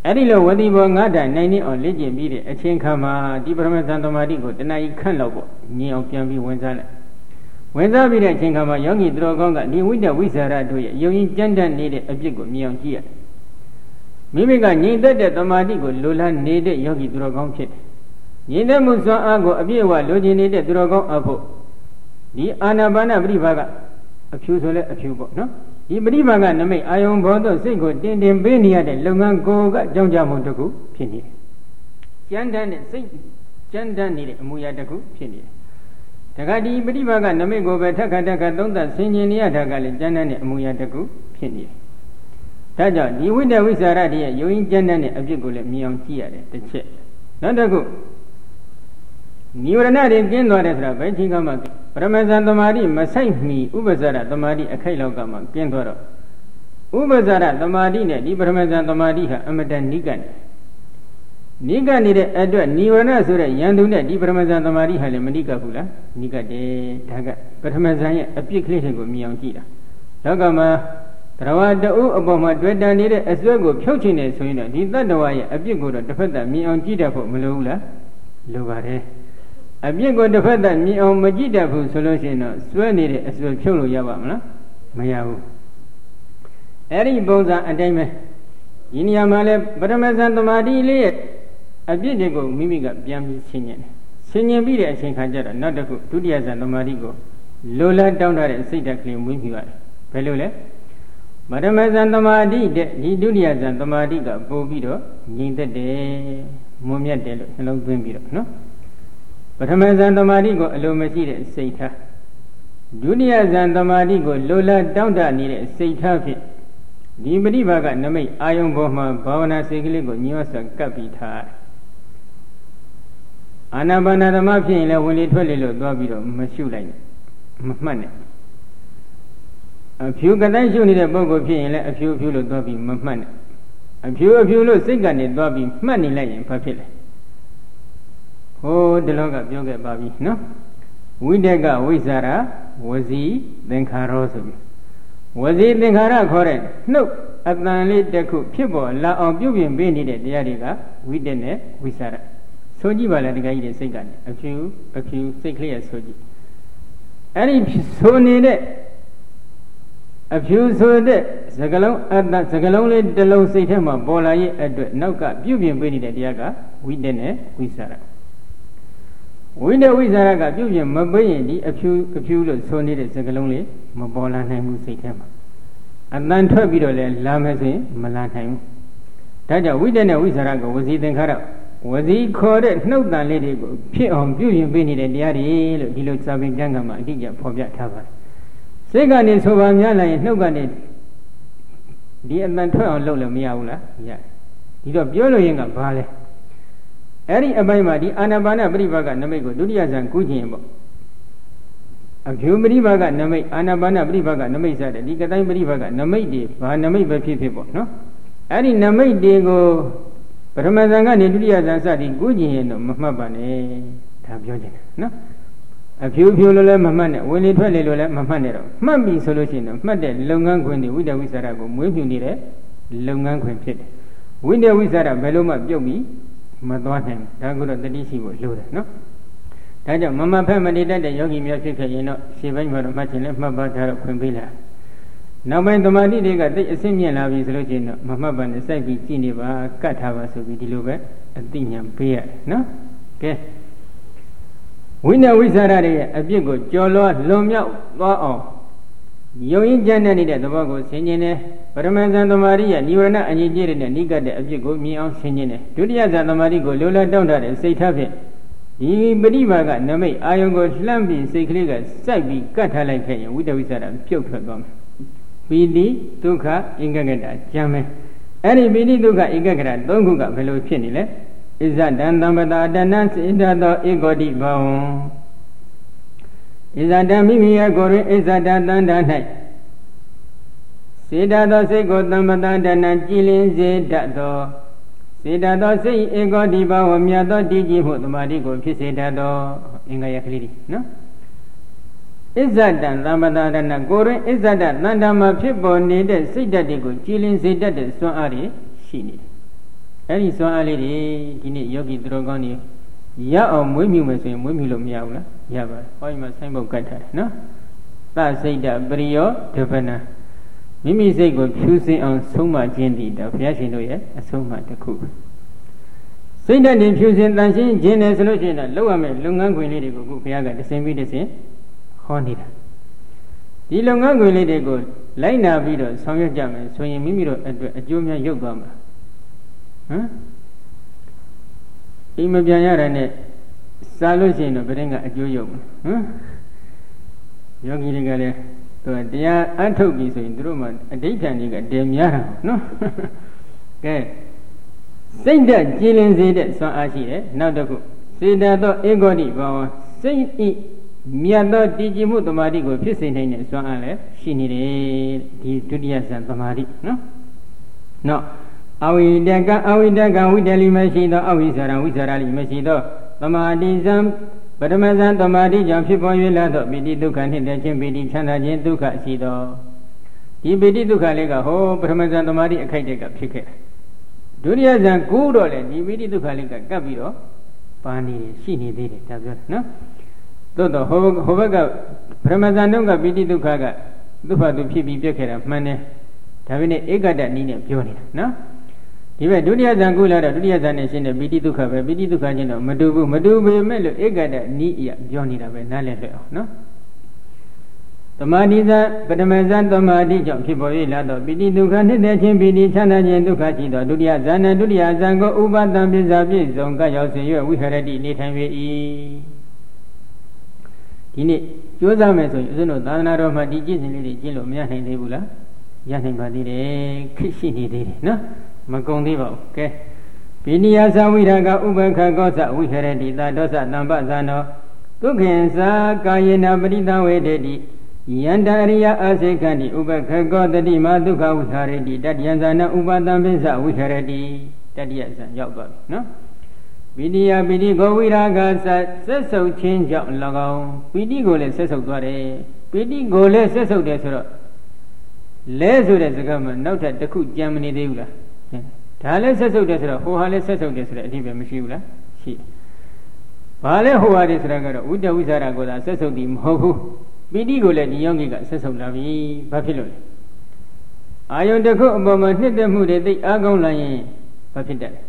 အဲ့ဒီလိုဝတိဘော9တိုင်နိုင်နေအောင်လေ့ကျင့်ပြီးတဲ့အချိန်ခါမှာဒီပရမဇန်သမာဓိကိုတဏှာကြီးခန့်လောက်ပေါ့ညင်အောင်ပြန်ပြီးဝင်စားလိုက်ဝင်စားပြီးတဲ့အချိန်ခါမှာယောဂီသူတော်ကောင်းကဒီဝိတ္တဝိဇာရတို့ရဲ့ယုံကြည်ကြမ်းတမ်းနေတဲ့အပြစ်ကိုမြင်အောင်ကြည့်ရတယ်မိမိကငြိမ်သက်တဲ့သမာဓိကိုလိုလားနေတဲ့ယောဂီသူတော်ကောင်းဖြစ်တယ်ငြိမ်သက်မှုစွမ်းအားကိုအပြည့်အဝလိုချင်နေတဲ့သူတော်ကောင်းအဖို့ဒီအာနာပါနပရိပါကအဖြူဆိုလဲအဖြူပေါ့နော်ဒီပရိပါကနမိတ်အာယုံဘောသို့စိတ်ကိုတင်တင်ပေးနေရတဲ့လုပ်ငန်းကိုကအကြောင်းကြမှုတစ်ခုဖြစ်နေတယ်ကြမ်းတမ်းတဲ့စိတ်ကြမ်းတမ်းနေတဲ့အမူအရာတစ်ခုဖြစ်နေတယ်တခါဒီပရိပါကနမိတ်ကိုပဲထက်ခါထက်ခါသုံးသပ်ဆင်ခြင်နေရတာကလည်းကြမ်းတမ်းတဲ့အမူအရာတစ်ခုဖြစ်နေတယ်ဒါကြောင့်ဒီဝိတ္တဝိစာရတည်းရဲ့ယုံကြည်ကြမ်းတမ်းတဲ့အဖြစ်ကိုလည်းမြင်အောင်ကြည့်ရတယ်တစ်ချက်နောက်တစ်ခုနိဝရဏတွေကင်းသွားတယ်ဆိုတာဘယ်ချိန်ကမှပရမဇန်သမာဓိမဆိုင်မီဥပဇာရသမာဓိအခိုက်လောက်ကမှကင်းသွားတော့ဥပဇာရသမာဓိနဲ့ဒီပရမဇန်သမာဓိဟာအမတန်နိကတ်နိကတ်နေတဲ့အတွက်နိဝရဏဆိုတဲ့ယန္တုနဲ့ဒီပရမဇန်သမာဓိဟာလည်းမနိကတ်ဘူးလားနိကတ်တယ်ဒါကပရမဇန်ရဲ့အပြစ်ကလေးတွေကိုမြင်အောင်ကြည့်တာလောကမှာတရားတူအပေါ်မှာတွေ့တန်နေတဲ့အစွဲကိုဖြုတ်ချင်နေဆိုရင်တော့ဒီတတ္တဝါရဲ့အပြစ်ကိုတော့တစ်ဖက်သက်မြင်အောင်ကြည့်တတ်ဖို့မလိုဘူးလားလိုပါတယ်အပြစ်ကိုတစ်ဖက်သက်မြင်အောင်မကြည့်တတ်ဘူးဆိုလို့ရှိရင်တော့စွဲနေတဲ့အစွဲဖြုတ်လို့ရပါမလားမရဘူးအဲ့ဒီပုံစံအတိုင်းပဲဒီနေရာမှာလဲပထမဇန်သမာဓိလေးရဲ့အပြစ်တွေကိုမိမိကပြန်ပြီးဆင်ញင်တယ်ဆင်ញင်ပြီးတဲ့အချိန်ခါကျတော့နောက်တစ်ခုဒုတိယဇန်သမာဓိကိုလိုလားတောင်းတတဲ့စိတ်ဓာတ်ကလေးမွေးမြူရတယ်ဘယ်လိုလဲပထမဇန်သမာဓိတဲ့ဒီဒုတိယဇန်သမာဓိကပို့ပြီးတော့ငြိမ်သက်တယ်မွန်မြတ်တယ်လို့နှလုံးသွင်းပြီးတော့နော်ပထမဇန်သမာဓိကိုအလိုမရှိတဲ့စိတ်ထားဒုတိယဇန်သမာဓိကိုလိုလားတောင်းတနေတဲ့စိတ်ထားဖြင့်ဒီပရိပါကနမိတ်အာယုံပေါ်မှာဘာဝနာစိတ်ကလေးကိုညှို့ဆက်ကပ်ပြီးထားအာနာပါနသမဖြစ်ရင်လည်းဝင်လေထွက်လေလို့သွားပြီးတော့မရှုလိုက်နဲ့မမှတ်နဲ့အဖြူကတိုင်းရှုနေတဲ့ပုဂ္ဂိုလ်ဖြစ်ရင်လည်းအဖြူအဖြူလို့သွားပြီးမမှတ်နဲ့အဖြူအဖြူလို့စိတ်ကနေသွားပြီးမှတ်နေလိုက်ရင်ဘာဖြစ်လဲဟိုဒီလောကပြောခဲ့ပါပြီနော်ဝိတက်ကဝိဇာရဝစီသင်္ခါရောဆိုပြီးဝစီသင်္ခါရခေါ်တဲ့နှုတ်အတန်လေးတစ်ခုဖြစ်ပေါ်လာအောင်ပြုပြင်ပေးနေတဲ့တရားတွေကဝိတက်နဲ့ဝိဇာရဆိုကြည့်ပါလားဒီကကြီးတွေစိတ်ကနေအဖြူအဖြူစိတ်ကလေးရဆိုကြည့်အဲ့ဒီဆိုနေတဲ့အဖြူဆိုတဲ့စကလုံးအတ္တစကလုံးလေးတစ်လုံးစိတ်ထဲမှာပေါ်လာရဲ့အတွက်နောက်ကပြုပြင်ပေးနေတဲ့တရားကဝိတက်နဲ့ဝိဇာရဝိတက်ဝိဇာရကပြုပြင်မပေးရင်ဒီအဖြူလို့ဆိုနေတဲ့စကလုံးလေးမပေါ်လာနိုင်ဘူးစိတ်ထဲမှာအတန်ထွက်ပြီးတော့လည်းလာမယ်ဆိုရင်မလာနိုင်ဘူးဒါကြောင့်ဝိတက်နဲ့ဝိဇာရကဝစီသင်္ခါရဝစီခေါ်တဲ့နှုတ်တန်လေးတွေကိုဖြစ်အောင်ပြုပြင်ပေးနေတဲ့တရားတွေလို့ဒီလိုစာပေကျမ်းကမှာအတိအကျဖော်ပြထားပါတယ်စိတ်ကနေဆိုပါများလာရင်နှုတ်ကနေဒီအတန်ထွက်အောင်လုပ်လို့မရဘူးလားရတယ်ဒီတော့ပြောလို့ရင်ကဘာလဲအဲ့ဒီအပိုင်းမှာဒီအာနာပါနပရိပါကနမိတ်ကိုဒုတိယဇန်ကူးခြင်းပေါ့အဖြူပရိပါကနမိတ်အာနာပါနပရိပါကနမိတ်စတဲ့ဒီကတိုင်းပရိပါကနမိတ်တွေဘာနမိတ်ပဲဖြစ်ဖြစ်ပေါ့နော်အဲ့ဒီနမိတ်တွေကိုပထမဇန်ကနေဒုတိယဇန်စသည်ကူးခြင်းရင်တော့မမှတ်ပါနဲ့ဒါပြောချင်တယ်နော်အဖြူဖြူလို့လည်းမမှတ်နဲ့ဝင်လေထွက်လေလို့လည်းမမှတ်နဲ့တော့မှတ်ပြီဆိုလို့ရှိရင်တော့မှတ်တဲ့လုပ်ငန်းခွင်တွေဝိတ္တဝိသရကိုမွေးမြူနေတဲ့လုပ်ငန်းခွင်ဖြစ်တယ်ဝိတ္တဝိသရဘယ်လိုမှပြုတ်ပြီးမသွားနိုင်ဘူးဒါကတော့တတိရှိဖို့လိုတယ်နော်ဒါကြောင့်မမဖက်မနေတတ်တဲ့ယောဂီများဖြစ်ခဲ့ရင်တော့ရှေ့ပိုင်းမှာတော့မှတ်ခြင်းနဲ့မှတ်ပါထားတော့ခွင့်ပေးလာနောက်ပိုင်းသမာဓိတွေကတိတ်အဆင့်မြင့်လာပြီဆိုလို့ရှိရင်တော့မမှတ်ပါနဲ့စိုက်ပြီးကြည့်နေပါကတ်ထားပါဆိုပြီးဒီလိုပဲအသိဉာဏ်ပေးရတယ်နော်ကဲဝိနည်းဝိသရရဲ့အပြစ်ကိုကြော်လွှားလွန်မြောက်သွားအောင်ယုံရင်ကြမ်းနေတဲ့သဘောကိုဆင်ခြင်တယ်ပရမဇန်သမာဓိရဲ့နိဝရဏအငြိကျတဲ့နိကတ်တဲ့အပြစ်ကိုမြင်အောင်ဆင်ခြင်တယ်ဒုတိယဇန်သမာဓိကိုလိုလားတောင်းတတဲ့စိတ်ထားဖြင့်ဒီပရိပါကနမိတ်အာယုံကိုလှမ်းပြီးစိတ်ကလေးကစိုက်ပြီးကတ်ထားလိုက်ခဲ့ရင်ဝိတ္တဝိသရပြုတ်ထွက်သွားမယ်ပီတိဒုက္ခဧကဂတကြမ်းမယ်အဲ့ဒီပီတိဒုက္ခဧကဂတသုံးခုကဘယ်လိုဖြစ်နေလဲဣဇဒံသမ္ပတာတဏ္ဏစေတသောဧကောတိဘဝံဣဇဒံမိမိရဲ့ကိုယ်တွင်ဣဇဒံတန္တာ၌စေတသောစိတ်ကိုသမ္ပတာတဏ္ဏကြည်လင်စေတတ်သောစေတသောစိတ်ဧကောတိဘဝမြတ်သောတည်ကြည်မှုသမာဓိကိုဖြစ်စေတတ်သောအင်္ဂါရကလေးနော်ဣဇဒံသမ္ပတာတဏ္ဏကိုယ်တွင်ဣဇဒတန္တာမှာဖြစ်ပေါ်နေတဲ့စိတ်ဓာတ်တွေကိုကြည်လင်စေတတ်တဲ့စွမ်းအားတွေရှိနေတယ်အဲ့ဒီစွမ်းအားလေးတွေဒီနေ့ယောဂီသူတော်ကောင်းတွေရအောင်မွေးမြူမယ်ဆိုရင်မွေးမြူလို့မရဘူးလားရပါတယ်ဟောဒီမှာဆိုင်းပုတ်ကတ်ထားတယ်နော်သစိတ်တပရိယောဒပနမိမိစိတ်ကိုဖြူစင်အောင်ဆုံးမခြင်းတည်တော့ဘုရားရှင်တို့ရဲ့အဆုံးအမတစ်ခုစိတ်ဓာတ်နဲ့ဖြူစင်တန်ရှင်းခြင်းနဲ့ဆိုလို့ရှိရင်တော့လောက်ရမယ်လုပ်ငန်းခွင်လေးတွေကိုခုဘုရားကတစင်ပြီးတစင်ဟောနေတာဒီလုပ်ငန်းခွင်လေးတွေကိုလိုက်နာပြီးတော့ဆောင်ရွက်ကြမယ်ဆိုရင်မိမိတို့အတွက်အကျိုးများရုပ်သွားမှာဟမ်အိမ်မပြန်ရတာနဲ့စားလို့ရှိရင်တော့ဘယ်ရင်ကအကျိုးရုပ်မှာဟမ်ယောဂီတွေကလည်းသူကတရားအထုတ်ပြီဆိုရင်သူတို့မှအဋိဋ္ဌာန်တွေကတည်များတာနော်ကဲစိတ်ဓာတ်ကြည်လင်စေတဲ့စွမ်းအားရှိတယ်နောက်တစ်ခုစေတသောဧကောတိဘာဝစိတ်ဤမြတ်သောတည်ကြည်မှုသမာဓိကိုဖြစ်စေနိုင်တဲ့စွမ်းအားလည်းရှိနေတယ်ဒီဒုတိယဇန်သမာဓိနော်နောက်အဝိတကဝိတလိမရှိသောအဝိဇ္ဇာရဝိဇ္ဇာရလိမရှိသောသမာဓိဇံပထမဇန်သမာဓိကြောင့်ဖြစ်ပေါ်၍လာသောပိဋိဒုက္ခနှင့်တည်းခြင်းပိဋိချမ်းသာခြင်းဒုက္ခရှိသောဒီပိဋိဒုက္ခလေးကဟောပထမဇန်သမာဓိအခိုက်တက်ကဖြစ်ခဲ့ဒုတိယဇန်ကူးတော့လေဒီပိဋိဒုက္ခလေးကကပ်ပြီးတော့ပါနေရှိနေသေးတယ်ဒါပြောနော်သို့တော့ဟိုဘက်ကပထမဇန်တုန်းကပိဋိဒုက္ခကသူ့ဘာသူဖြစ်ပြီးပြက်ခဲ့တာမှန်တယ်ဒါပေမဲ့ဧကတနည်းနဲ့ပြောနေတာနော်ဒီဘက်ဒုတိယဇန်ကုလာတော့ဒုတိယဇန်နဲ့ရှင်းတဲ့ပိဋိဒုက္ခပဲပိဋိဒုက္ခချင်းတော့မတူဘူးမတူပေမဲ့လို့ဧကတနီးအပြောနေတာပဲနားလည်လွယ်အောင်နော်သမာဓိဇန်ပထမဇန်သမာဓိကြောင့်ဖြစ်ပေါ်၍လာတော့ပိဋိဒုက္ခနှစ်တဲ့ချင်းပိဋိချမ်းသာခြင်းဒုက္ခရှိသောဒုတိယဇန်နဲ့ဒုတိယဇန်ကိုဥပဒံပစ္စာပြည့်စုံကရောက်စေ၍ဝိဟရတိနေထိုင်၍၏ဒီနေ့ကြိုးစားမယ်ဆိုရင်ဦးဇင်းတို့သာသနာတော်မှာဒီကျင့်စဉ်လေးတွေကျင့်လို့မရနိုင်သေးဘူးလားရနိုင်ပါသေးတယ်ခက်ရှိနေသေးတယ်နော်မကုန်သေးပါဘူးကဲပိနိယသဝိရာကဥပခကောသဝိဟရတိသာဒောသတံပဇာနောဒုက္ခေသာကာယေနပရိသဝေတေတိယန္တရိယအာစေခန္တိဥပခကောတတိမဒုက္ခဝိဟာရတိတတ္တယံဇာနဥပတံပိစ္ဆဝိဟရတိတတ္တယဇာရောက်သွားပြီနော်ပိဋိယပိဋိကိုဝိရာဂဆက်ဆုပ်ခြင်းကြောင့်၎င်းပိဋိကိုလည်းဆက်ဆုပ်သွားတယ်ပိဋိကိုလည်းဆက်ဆုပ်တယ်ဆိုတော့လဲဆိုတဲ့စကားမှာနောက်ထပ်တစ်ခုကြံမနေသေးဘူးလားဒါလည်းဆက်ဆုပ်တယ်ဆိုတော့ဟိုဟာလည်းဆက်ဆုပ်တယ်ဆိုတဲ့အဓိပ္ပာယ်မရှိဘူးလားရှိဘာလဲဟိုဟာတယ်ဆိုတာကတော့ဝိတ္တဝိသရာကိုသာဆက်ဆုပ်သည်မဟုတ်ဘူးပိဋိကိုလည်းဒီယောဂီကဆက်ဆုပ်လာပြီဘာဖြစ်လို့လဲအာယုန်တစ်ခုအပေါ်မှာနှစ်သက်မှုတွေသိအားကောင်းလာရင်ဘာဖြစ်တတ်လဲ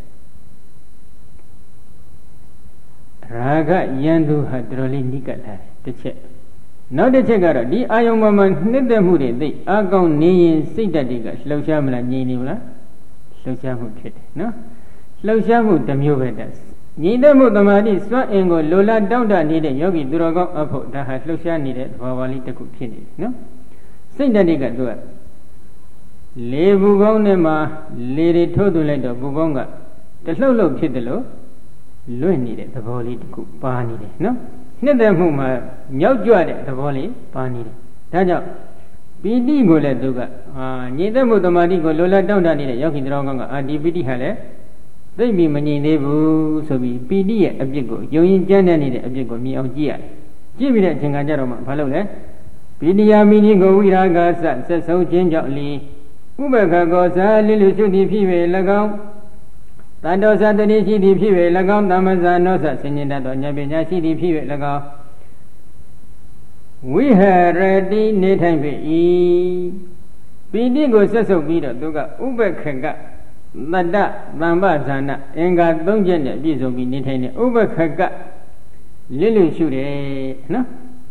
ရာဂယန္တုဟာတော်တော်လေးနိကတ်လာတယ်တစ်ချက်နောက်တစ်ချက်ကတော့ဒီအာယုံပေါ်မှာနှစ်သက်မှုတွေသိအားကောင်းနေရင်စိတ်ဓာတ်တွေကလှုပ်ရှားမလားငြိမ်နေမလားလှုပ်ရှားမှုဖြစ်တယ်နော်လှုပ်ရှားမှုတစ်မျိုးပဲတည်းငြိမ်သက်မှုသမာဓိစွမ်းအင်ကိုလိုလားတောင့်တနေတဲ့ယောဂီသူတော်ကောင်းအဖို့ဒါဟာလှုပ်ရှားနေတဲ့သဘာဝလေးတစ်ခုဖြစ်နေတယ်နော်စိတ်ဓာတ်တွေကသူကလေဘူးကောင်းနဲ့မှာလေတွေထိုးသွင်းလိုက်တော့ဘူးကောင်းကတလှုပ်လှုပ်ဖြစ်တယ်လို့လွင့်နေတဲ့သဘောလေးတစ်ခုပါနေတယ်နော်နှစ်သက်မှုမှာမြောက်ကြွတဲ့သဘောလေးပါနေတယ်ဒါကြောင့်ပိဋိကိုလည်းသူကညီသက်မှုသမာဓိကိုလိုလားတောင့်တနေတဲ့ယောဂီတော်ကောင်းကဒီပိဋိဟာလည်းသိပြီးမငြိမ်သေးဘူးဆိုပြီးပိဋိရဲ့အပြစ်ကိုယုံရင်ကြမ်းတဲ့နေတဲ့အပြစ်ကိုမြင်အောင်ကြည့်ရတယ်ကြည့်ပြီးတဲ့အချိန်ကကြတော့မှဘာလုပ်လဲပိဋိယမိနိကိုဝိရာဂဆက်ဆုံးခြင်းကြောင့်လီဥပခကောဇာလိလူရှုတိဖြစ်၍၎င်းတန်တောဇာတတိရှိသည်ဖြစ်၍၎င်းတမ္မဇာနောဇဆင်ញင်တတ်သောဉာဏ်ပညာရှိသည်ဖြစ်၍၎င်းဝိဟရတိနေထိုင်ပေ၏ပိဋိကိုဆက်ဆုပ်ပြီးတော့သူကဥပခကတတ္တသံပဇာနာအင်္ဂါ၃ချက်နဲ့ပြည့်စုံပြီးနေထိုင်တဲ့ဥပခကလစ်လူရှုတယ်နော်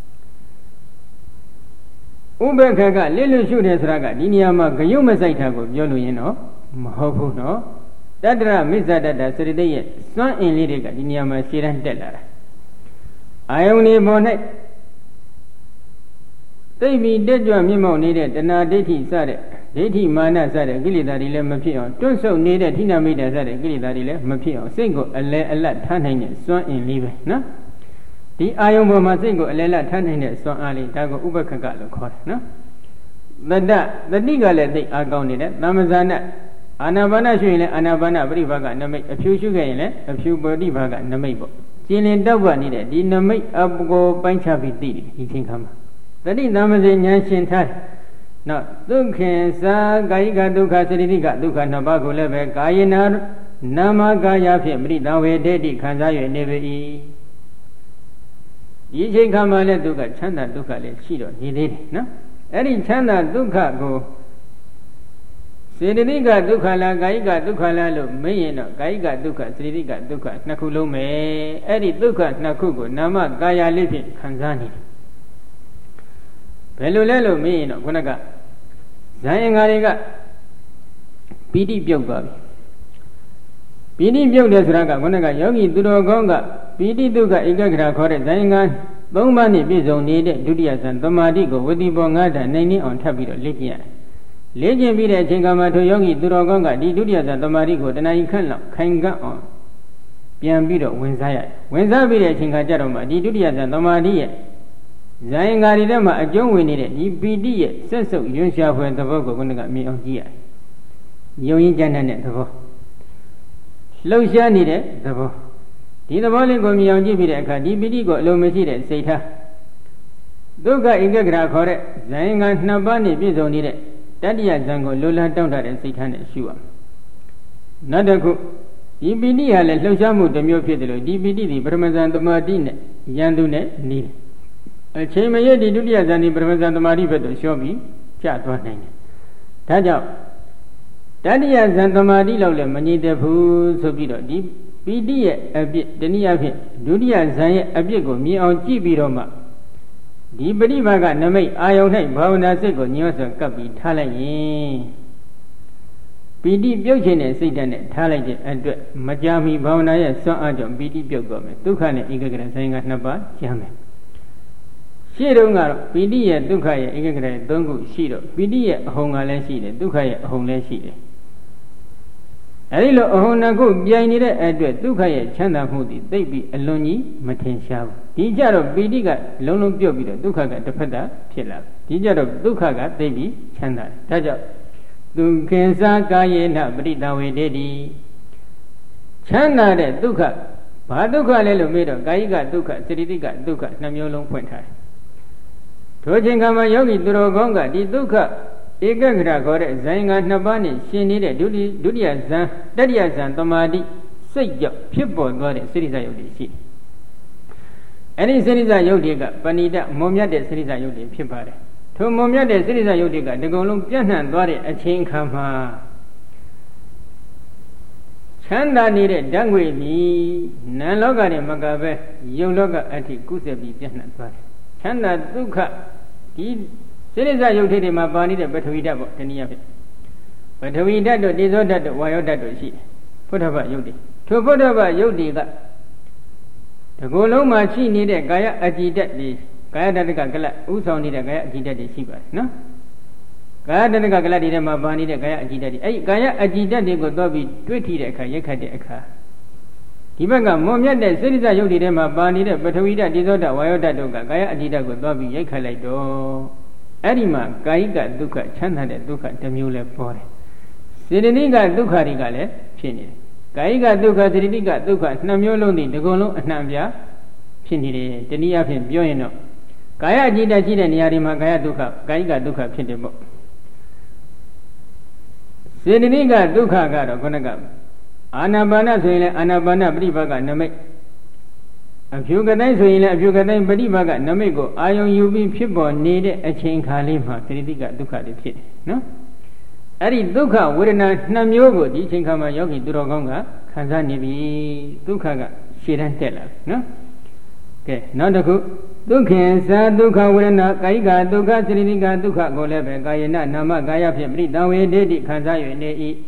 ဥပခကလစ်လူရှုတယ်ဆိုတာကဒီနေရာမှာဂယုမဆိုင်တာကိုပြောလို့ရင်တော့မဟုတ်ဘူးနော်တတ္တရမိစ္ဆတတ္တစရိတိရဲ့စွမ်းအင်လေးတွေကဒီနေရာမှာရှည်တန်းတက်လာတာအာယုန်ဒီပေါ်၌သိပြီးတက်ကြွမြင့်မောက်နေတဲ့တဏှာဒိဋ္ဌိစတဲ့ဒိဋ္ဌိမာနစတဲ့ကိလေသာတွေလည်းမဖြစ်အောင်တွန့်ဆုတ်နေတဲ့ဌိနမိတ်တစတဲ့ကိလေသာတွေလည်းမဖြစ်အောင်စိတ်ကိုအလဲအလတ်ထားနိုင်တဲ့စွမ်းအင်လေးပဲနော်ဒီအာယုံပေါ်မှာစိတ်ကိုအလဲအလတ်ထားနိုင်တဲ့စွမ်းအားလေးဒါကိုဥပခကလို့ခေါ်တယ်နော်တတိကလည်းသိအားကောင်းနေတဲ့သမ္မဇာနအာနာပါနရှုရင်လည်းအာနာပါနပရိဘာကနမိတ်အဖြူရှုခဲ့ရင်လည်းအဖြူပရိဘာကနမိတ်ပေါ့ကျင်လင်တောက်ပနေတဲ့ဒီနမိတ်အပကိုပိုင်းခြားပြီးသိတယ်ဒီချိန်ခါမှာတတိသမ္မဇေဉာဏ်ရှင်ထားတယ်နောက်ဒုက္ခေသာကာယိကဒုက္ခစရိတိကဒုက္ခနှစ်ပါးကိုလည်းပဲကာယေနာနာမကာယဖြင့်ပရိသဝေဒိဋ္ဌိခံစား၍နေပေ၏ဒီအချိန်ခါမှလည်းသူကချမ်းသာဒုက္ခလည်းရှိတော့နေသေးတယ်နော်အဲ့ဒီချမ်းသာဒုက္ခကိုစေတသိကဒုက္ခလားကာယကဒုက္ခလားလို့မေးရင်တော့ကာယကဒုက္ခစေတသိကဒုက္ခနှစ်ခုလုံးပဲအဲ့ဒီဒုက္ခနှစ်ခုကိုနာမကာယလေးဖြင့်ခံစားနေတယ်ဘယ်လိုလဲလို့မေးရင်တော့ခုနကဇာယင်္ဂါတွေကပီတိပြုတ်သွားပြီပီတိပြုတ်တယ်ဆိုတာကခုနကယောဂီသူတော်ကောင်းကပီတိဒုက္ခဧကဂရခေါ်တဲ့ဇာယင်္ဂါ၃ပါးနဲ့ပြည့်စုံနေတဲ့ဒုတိယဇန်သမာဓိကိုဝတိဘော၅ဓာတ်နိုင်နေအောင်ထပ်ပြီးတော့လေ့ကျင့်ရတယ်လေ့ကျင့်ပြီးတဲ့အချိန်ကမှထိုယောဂီသူတော်ကောင်းကဒီဒုတိယဇန်သမာဓိကိုတဏှာကြီးခန့်လောက်ခိုင်ကန့်အောင်ပြန်ပြီးတော့ဝင်စားရတယ်ဝင်စားပြီးတဲ့အချိန်ကကြတော့မှဒီဒုတိယဇန်သမာဓိရဲ့ဇာယင်္ဂါတွေထဲမှာအကျုံးဝင်နေတဲ့ဒီပီတိရဲ့ဆက်စုပ်ရွံ့ရှာဖွယ်သဘောကိုခုနကမြင်အောင်ကြည့်ရတယ်ယုံရင်ကြမ်းတဲ့သဘောလှုပ်ရှားနေတဲ့သဘောဒီသဘောလေးကိုမြင်အောင်ကြည့်ပြီးတဲ့အခါဒီပီတိကိုအလိုမရှိတဲ့စိတ်ထားဒုက္ခဧကဂရခေါ်တဲ့ဇာယင်္ဂါနှစ်ပါးနဲ့ပြည့်စုံနေတဲ့တတ္တိယဇံကိုလိုလားတောင့်တတဲ့စိတ်ထားနဲ့ရှုရမယ်နောက်တစ်ခုဒီပီတိဟာလည်းလှုပ်ရှားမှုတစ်မျိုးဖြစ်တယ်လို့ဒီပီတိဒီပရမဇန်သမာဓိနဲ့ယန္တုနဲ့နေတယ်အချိန်မရွေးဒီဒုတိယဇန်ဒီပရမဇန်သမာဓိဘက်သို့လျှော့ပြီးကျသွားနိုင်တယ်ဒါကြောင့်တတိယဇန်သမာဓိလောက်လည်းမငြိတဲ့ဘူးဆိုပြီးတော့ဒီပီတိရဲ့အပြစ်တနည်းအားဖြင့်ဒုတိယဇန်ရဲ့အပြစ်ကိုမြင်အောင်ကြည့်ပြီးတော့မှဒီပရိပါကနမိတ်အာယုန်၌ဘာဝနာစိတ်ကိုညှို့ဆွကပ်ပြီးထားလိုက်ရင်ပီတိပြုတ်ခြင်းနဲ့စိတ်ဓာတ်နဲ့ထားလိုက်တဲ့အတွက်မကြာမီဘာဝနာရဲ့စွမ်းအားကြောင့်ပီတိပြုတ်သွားမယ်ဒုက္ခနဲ့ဧကဂရဇန်ကနှစ်ပါးကျမ်းမယ်ရှေ့တုန်းကတော့ပီတိရဲ့ဒုက္ခရဲ့ဧကဂရသုံးခုရှိတော့ပီတိရဲ့အဟုန်ကလည်းရှိတယ်ဒုက္ခရဲ့အဟုန်လည်းရှိတယ်အဲဒီလိုအဟုန်နှစ်ခုပြိုင်နေတဲ့အတွက်ဒုက္ခရဲ့ချမ်းသာမှုသည်သိပြီးအလွန်ကြီးမထင်ရှားဘူးဒီကြတော့ပီတိကလုံးလုံးပြုတ်ပြီးတော့ဒုက္ခကတစ်ဖက်တာဖြစ်လာဒီကြတော့ဒုက္ခကသိပြီးချမ်းသာတယ်ဒါကြောင့်ဒုက္ခိသကာယေနပရိတဝေဒေတိချမ်းသာတဲ့ဒုက္ခဘာဒုက္ခလဲလို့မေးတော့ကာယကဒုက္ခစေတသိကဒုက္ခနှစ်မျိုးလုံးဖွင့်ထားတယ်ထိုချိန်ကမှယောဂီသူတော်ကောင်းကဒီဒုက္ခဧကဂရခေါ်တဲ့ဇာယင်္ဂါနှစ်ပါးနဲ့ရှင်နေတဲ့ဒုတိယဇန်တတိယဇန်သမာဓိစိတ်ကြောင့်ဖြစ်ပေါ်သွားတဲ့စိရိစယုတ်တွေရှိတယ်။အဲဒီစိရိစယုတ်တွေကပဏိတမွန်မြတ်တဲ့စိရိစယုတ်တွေဖြစ်ပါတယ်။ထိုမွန်မြတ်တဲ့စိရိစယုတ်တွေကဒီကုံလုံးပြန့်နှံ့သွားတဲ့အချိန်ခါမှာချမ်းသာနေတဲ့ဓာတ်ငွေကြီးနံလောကနဲ့မကပဲယုံလောကအထိကုသပြီးပြန့်နှံ့သွားတယ်။ချမ်းသာဒုက္ခဒီစိရိစယုတ်တွေမှာပါနေတဲ့ပထဝီဓာတ်ပေါ့တနည်းအားဖြင့်ပထဝီဓာတ်တို့တေဇောဓာတ်တို့ဝါယောဓာတ်တို့ရှိတယ်ဖုဒ္ဓဘယုတ်တွေထိုဖုဒ္ဓဘယုတ်တွေကဒီကိုယ်လုံးမှာရှိနေတဲ့ကာယအကြည်ဓာတ်တွေကာယတတကကလပ်ဥဆောင်နေတဲ့ကာယအကြည်ဓာတ်တွေရှိပါတယ်နော်ကာယတတကကလပ်တွေထဲမှာပါနေတဲ့ကာယအကြည်ဓာတ်တွေအဲဒီကာယအကြည်ဓာတ်တွေကိုသွားပြီးတွေ့ထိတဲ့အခါရက်ခတ်တဲ့အခါဒီဘက်ကမွန်မြတ်တဲ့စိရိစယုတ်တွေထဲမှာပါနေတဲ့ပထဝီဓာတ်တေဇောဓာတ်ဝါယောဓာတ်တို့ကကာယအကြည်ဓာတ်ကိုသွားပြီးရိုက်ခတ်လိုက်တော့အဲ့ဒီမှာကာယကဒုက္ခချမ်းသာတဲ့ဒုက္ခတစ်မျိုးလဲပေါ်တယ်စေတသိကဒုက္ခတွေကလည်းဖြစ်နေတယ်ကာယကဒုက္ခစေတသိကဒုက္ခနှစ်မျိုးလုံးဒီတစ်ခုလုံးအနှံ့ပြဖြစ်နေတယ်တနည်းအားဖြင့်ပြောရင်တော့ကာယအကြည်ဓာတ်ရှိတဲ့နေရာတွေမှာကာယဒုက္ခကာယကဒုက္ခဖြစ်တယ်ပေါ့စေတသိကဒုက္ခကတော့ခုနကအာနာပါနဆိုရင်လည်းအာနာပါနပရိပါကနမိတ်အဖြူကတိုင်းဆိုရင်လည်းအဖြူကတိုင်းပရိပါကနမိတ်ကိုအာယုံယူပြီးဖြစ်ပေါ်နေတဲ့အချိန်ခါလေးမှာသတိတိကဒုက္ခတွေဖြစ်တယ်နော်အဲ့ဒီဒုက္ခဝေဒနာနှစ်မျိုးကိုဒီအချိန်ခါမှာယောဂီသူတော်ကောင်းကခံစားနေပြီဒုက္ခကရှည်တန်းတက်လာတယ်နော်ကဲနောက်တစ်ခုဒုက္ခေသဒုက္ခဝေဒနာကာယကဒုက္ခသတိတိကဒုက္ခကိုလည်းပဲကာယနာနာမကာယဖြင့်ပရိတံဝေဒိဋ္ဌိခံစား၍နေ၏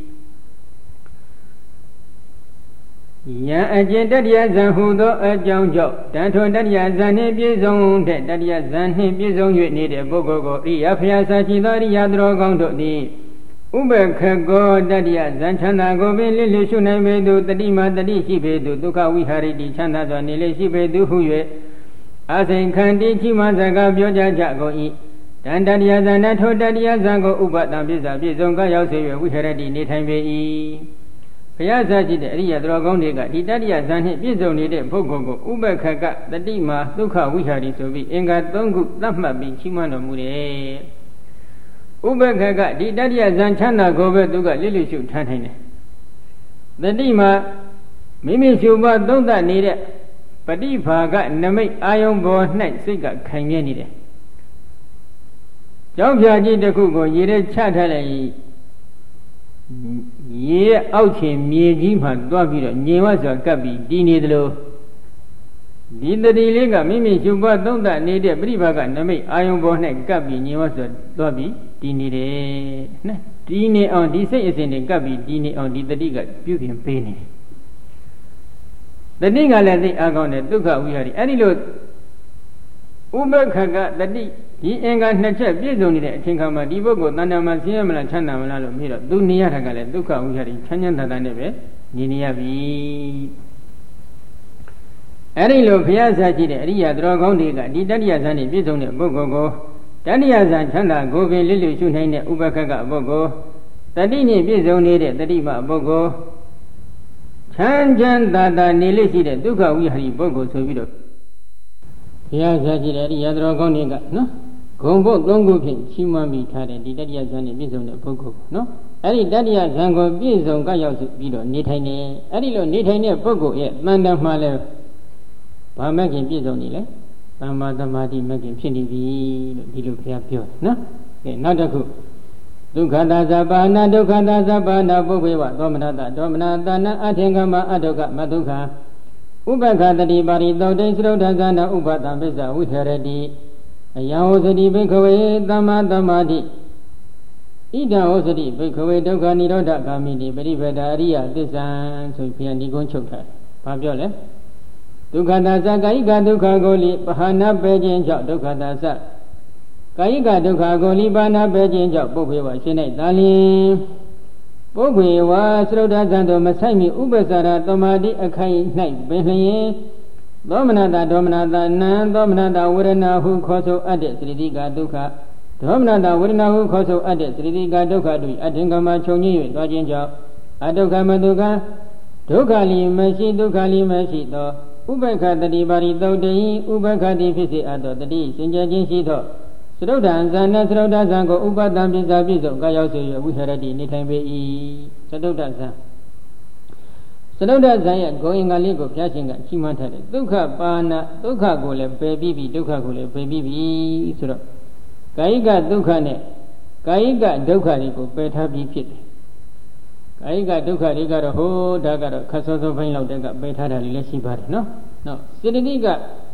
ယံအကျင့်တတ္တယဇံဟုသောအကြောင်းကြောင့်တန်ထွန်တတ္တယဇံနှင့်ပြည့်စုံတဲ့တတ္တယဇံနှင့်ပြည့်စုံ၍နေတဲ့ပုဂ္ဂိုလ်ကိုဣယဖျားစာရှိသောဣယသူတော်ကောင်းတို့သည်ဥပခကောတတ္တယဇံချမ်းသာကိုပင်လစ်လျှရှုနိုင်ပေသူတတိမာတတိရှိပေသူဒုက္ခဝိဟာရိတိချမ်းသာစွာနေလေရှိပေသူဟု၍အစိန်ခန္တီချိမစကားပြောကြကြကုန်၏တန်တတ္တယဇံနဲ့ထိုတတ္တယဇံကိုဥပတံပြစ္ဆာပြည့်စုံကရောက်စေ၍ဝိဟာရတိနေထိုင်ပေ၏ဘုရားစာရှိတဲ့အရိယသူတော်ကောင်းတွေကဒီတတ္တိယဇန်နှင့်ပြည့်စုံနေတဲ့ပုဂ္ဂိုလ်ကိုဥပက္ခကတတိမာဒုက္ခဝိဟာရီဆိုပြီးအင်္ဂါ၃ခုသတ်မှတ်ပြီးချီးမွမ်းတော်မူတယ်။ဥပက္ခကဒီတတ္တိယဇန်ချမ်းသာကိုပဲသူကလစ်လျှရှုထားနိုင်တယ်။တတိမှာမိမိရှုပွားသုံးသပ်နေတဲ့ပฏิภาကနမိတ်အာယုံပေါ်၌စိတ်ကခိုင်မြဲနေတယ်ကြောက်ဖြာကြီးတစ်ခုကိုရေထဲချထားလိုက်ရေရဲ့အောက်ခြေမြေကြီးမှာတွားပြီးတော့ညင်ဝစွာကပ်ပြီးတည်နေသလိုဒီတတိလေးကမိမိရှုပွားသုံးသပ်နေတဲ့ပฏิภาကနမိတ်အာယုံပေါ်၌ကပ်ပြီးညင်ဝစွာတွားပြီးတည်နေတယ်နော်တည်နေအောင်ဒီစိတ်အစဉ်တွေကပ်ပြီးတည်နေအောင်ဒီတတိကပြုပြင်ပေးနေတယ်တတိကလည်းသိအားကောင်းတဲ့ဒုက္ခဝိဟာရီအဲ့ဒီလိုဥပ္ပခကတတိဒီအင်္ဂါနှစ်ချက်ပြည့်စုံနေတဲ့အချိန်ခါမှာဒီပုဂ္ဂိုလ်တဏ္ဍာမှာဆင်းရဲမလားချမ်းသာမလားလို့မေးတော့သူနေရတာကလည်းဒုက္ခဝိဟာရီချမ်းချမ်းသာသာနဲ့ပဲနေရပြီအဲ့ဒီလိုဘုရားစားကြည့်တဲ့အရိယာတော်ကောင်းတွေကဒီတတိယဇန်နေပြည့်စုံတဲ့ပုဂ္ဂိုလ်ကိုတတိယဇန်ချမ်းသာကိုပင်လိလိရှုနိုင်တဲ့ဥပ္ပခကပုဂ္ဂိုလ်တတိနှင့်ပြည့်စုံနေတဲ့တတိမပုဂ္ဂိုလ်ချမ်းချမ်းသာသာနေလိရှိတဲ့ဒုက္ခဝိဟာရီပုဂ္ဂိုလ်ဆိုပြီးတော့ဘုရားရှားကြည့်တဲ့အရိယာတော်ကောင်းတွေကနော်ဂုံဘုတ်၃ခုဖြင့်ချီးမွမ်းပြီးထားတဲ့ဒီတတိယဇန်နဲ့ပြည့်စုံတဲ့ပုဂ္ဂိုလ်နော်အဲ့ဒီတတိယဇန်ကိုပြည့်စုံကရောက်ပြီးတော့နေထိုင်နေအဲ့ဒီလိုနေထိုင်တဲ့ပုဂ္ဂိုလ်ရဲ့တန်တမှာလဲဘာမဲ့ခင်ပြည့်စုံနေလဲသမ္မာသမာဓိမဲ့ခင်ဖြစ်နေပြီလို့ဒီလိုဘုရားပြောနော်ကဲနောက်တစ်ခုဒုက္ခတာသဗ္ဗအနာဒုက္ခတာသဗ္ဗအနာပုပ္ပေဝသောမနတဒေါမနတနာအထင်္ဂမအဒုက္ခမဒုက္ခဥပခတတိပါရိသောတိသရုဒ္ဓဇာနာဥပတံပစ္စဝိဟရတိအယံဟောစတိဘိခဝေသမ္မာသမာဓိဣဒံဟောစတိဘိခဝေဒုက္ခនិရောဓဂာမိတိပရိပဒာအရိယသစ္ဆံဆိုဘုရားဒီကုန်းချုပ်ထားတယ်။ဘာပြောလဲဒုက္ခတာသကာယိကဒုက္ခကိုလိပဟာနာပဲခြင်းကြောင့်ဒုက္ခတာသကာယိကဒုက္ခကိုလိပါဏပဲခြင်းကြောင့်ပုပ္ပေဝရှင်း၌သာလျင်ပုပ္ပေဝသရုဒ္ဓဇံတို့မဆိုင်မီဥပ္ပစာရသမာဓိအခိုင်၌ပင်လျင်သောမနတဒေါမနတနံသောမနတဝေဒနာဟုခေါ်ဆိုအပ်တဲ့သတိကဒုက္ခဒေါမနတဝေဒနာဟုခေါ်ဆိုအပ်တဲ့သတိကဒုက္ခတို့အထင်ကမှခြုံငင်း၍သွားခြင်းကြောင့်အဒုက္ခမဒုက္ခဒုက္ခလီမရှိဒုက္ခလီမရှိသောဥပ္ပခတတိပါရိသုတ်တိဥပ္ပခတိဖြစ်စေအပ်သောတတိစင်ကြယ်ခြင်းရှိသောသရုဒ္ဓံဇာနသရုဒ္ဓဇံကိုဥပဒံပစ္စပြည့်စုံကရောက်စေရဝိဟရတိနေထိုင်ပေ၏သရုဒ္ဓဇံသရုဒ္ဓဇံရဲ့ဂုဏ်အင်္ဂါလေးကိုဘုရားရှင်ကချီးမွမ်းထားတယ်ဒုက္ခပါဏဒုက္ခကိုလည်းပယ်ပြီးပြီဒုက္ခကိုလည်းပယ်ပြီးပြီဆိုတော့ကာယိကဒုက္ခနဲ့ကာယိကဒုက္ခတွေကိုပယ်ထားပြီးဖြစ်တယ်ကာယိကဒုက္ခတွေကတော့ဟိုဒါကတော့ခက်စောစောပိုင်းလောက်တည်းကပယ်ထားတာလေးလည်းရှိပါတယ်နော်နောက်စေတသိက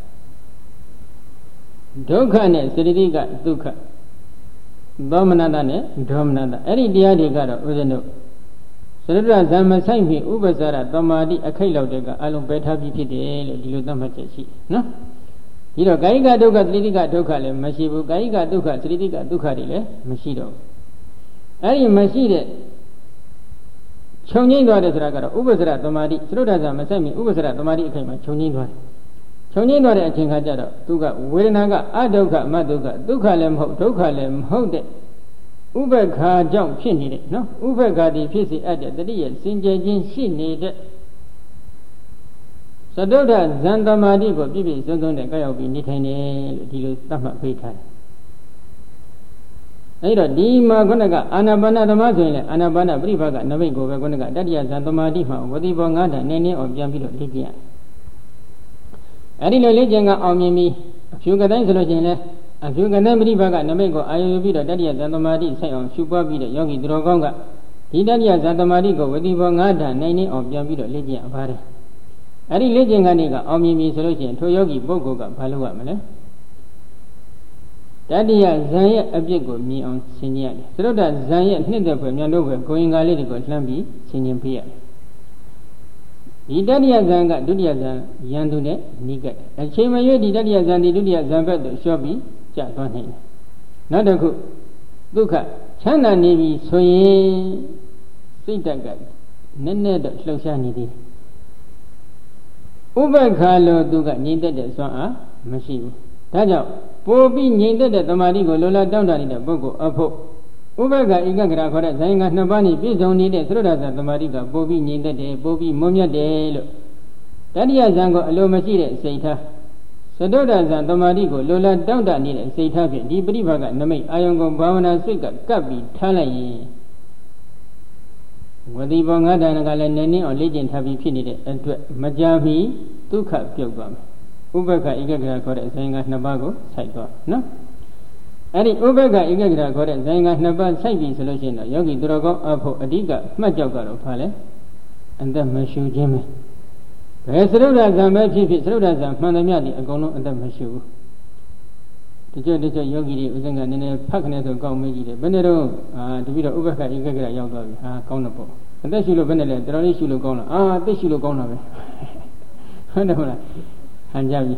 ဒုက္ခနဲ့စေတသိကဒုက္ခသောမနတနဲ့ဒေါမနတအဲ့ဒီတရားတွေကတော့ဥစဉ်တို့သရုဒ္ဓဇံမဆိုင်ပြီဥပ္ပစာရသမာဓိအခိတ်လောက်တည်းကအလုံးပယ်ထားပြီးဖြစ်တယ်လို့ဒီလိုသတ်မှတ်ချက်ရှိနော်ဒီတော့ကာယိကဒုက္ခစေတသိကဒုက္ခလည်းမရှိဘူးကာယိကဒုက္ခစေတသိကဒုက္ခတွေလည်းမရှိတော့ဘူးအဲ့ဒီမရှိတဲ့ခြုံငိမ့်သွားတယ်ဆိုတာကတော့ဥပ္ပစာရသမာဓိသရုဒ္ဓဇံမဆိုင်ပြီဥပ္ပစာရသမာဓိအခိတ်မှာခြုံငိမ့်သွားတယ်ခြုံငိမ့်သွားတဲ့အချိန်ခါကျတော့သူကဝေဒနာကအဒုက္ခမဒုက္ခဒုက္ခလည်းမဟုတ်ဒုက္ခလည်းမဟုတ်တဲ့ဥပ္ပခါကြောင့်ဖြစ်နေတဲ့နော်ဥပ္ပခါတည်ဖြစ်စေအပ်တဲ့တတိယစင်ကြယ်ခြင်းရှိနေတဲ့သတုဒ္ဓဇန်သမာဓိကိုပြည့်ပြည့်စုံစုံနဲ့ကြောက်ရောက်ပြီးနေထိုင်တယ်လို့ဒီလိုသတ်မှတ်ပေးထားတယ်အဲဒီတော့ဒီမှာခုနကအာနာပါနဓမ္မဆိုရင်လည်းအာနာပါနပြိပါကနမိတ်ကိုပဲခုနကတတိယဇန်သမာဓိမှာဝတိဘော၅ဓာတ်နည်းနည်းအောင်ပြန်ပြီးတော့လေ့ကျင့်ရတယ်အဲဒီလိုလေ့ကျင့်ကအောင်မြင်ပြီးအဖြူကတိုင်းဆိုလို့ရှိရင်လည်းအဖြူကတိုင်းပြိပါကနမိတ်ကိုအာရုံယူပြီးတော့တတိယဇန်သမာဓိဆိုင်အောင်ရှုပွားပြီးတော့ယောဂီသူတော်ကောင်းကဒီတတိယဇန်သမာဓိကိုဝတိဘော၅ဓာတ်နည်းနည်းအောင်ပြန်ပြီးတော့လေ့ကျင့်ရပါတယ်အဲဒီလေ့ကျင့်ကနေကအောင်မြင်ပြီဆိုလို့ရှိရင်ထိုယောဂီပုဂ္ဂိုလ်ကဘာလုပ်ရမလဲတတိယဇန်ရဲ့အပြစ်ကိုမြင်အောင်ရှင်းကြရတယ်သရုဒ္ဓဇန်ရဲ့နှစ်သက်ဖွယ်မြန်လို့ပဲကိုယ်ရင်္ဂါလေးတွေကိုလှမ်းပြီးရှင်းပေးရတယ်ဒီတတိယဇန်ကဒုတိယဇန်ယန္တုနဲ့နိကတ်အချိန်မရွေးဒီတတိယဇန်ဒီဒုတိယဇန်ဘက်သို့လျှော့ပြီးကျသွားနိုင်တယ်နောက်တစ်ခုဒုက္ခချမ်းသာနေပြီဆိုရင်စိတ်ဓာတ်ကနည်းနည်းတော့လှုပ်ရှားနေသေးတယ်ဥပ္ပခါလို့သူကငြိမ့်သက်တဲ့စွမ်းအားမရှိဘူးဒါကြောင့်ပိုပြီးငြိမ့်သက်တဲ့သမာဓိကိုလိုလားတောင်းတနေတဲ့ပုဂ္ဂိုလ်အဖို့ဥပ္ပခါဧကဂရခေါ်တဲ့ဇိုင်းကနှစ်ပါးနဲ့ပြည့်စုံနေတဲ့သရုဒ္ဓဇန်သမာဓိကပိုပြီးငြိမ့်သက်တယ်ပိုပြီးမွန်မြတ်တယ်လို့တတိယဇန်ကိုအလိုမရှိတဲ့စိတ်ထားသရုဒ္ဓဇန်သမာဓိကိုလိုလားတောင်းတနေတဲ့စိတ်ထားဖြင့်ဒီပရိပါကနမိတ်အာယုံကိုဘာဝနာစိတ်ကကပ်ပြီးထားလိုက်ရင်ဝတိဘောငါးဒါနကလည်းနည်းနည်းအောင်လေ့ကျင့်ထားပြီးဖြစ်နေတဲ့အတွက်မကြာမီဒုက္ခပြုတ်သွားမယ်ဥပ္ပခဧကဂရခေါ်တဲ့ဇိုင်ကနှစ်ပါးကိုစိုက်သွားနော်အဲ့ဒီဥပ္ပခဧကဂရခေါ်တဲ့ဇိုင်ကနှစ်ပါးစိုက်ပြီဆိုလို့ရှိရင်တော့ယောဂီသူတော်ကောင်းအဖို့အဓိကမှတ်ကြောက်ကတော့ဖာလဲအသက်မရှူခြင်းပဲဘယ်သရုပ်ဓာဇံပဲဖြစ်ဖြစ်သရုပ်ဓာဇံမှန်သမျှဒီအကုန်လုံးအသက်မရှူဘူးတချို့ယောဂီတွေဥစဉ်ကနည်းနည်းဖတ်ခနဲ့ဆိုကောင်းမေးကြည့်တယ်ဘယ်နဲ့တော့တပည့်တော်ဥပ္ပခဧကဂရရောက်သွားပြီကောင်းတော့ပေါ့အသက်ရှူလို့ဘယ်နဲ့လဲတော်တော်လေးရှူလို့ကောင်းလားအသက်ရှူလို့ကောင်းတာပဲဟုတ်တယ်မလားဟန်ကြပြီ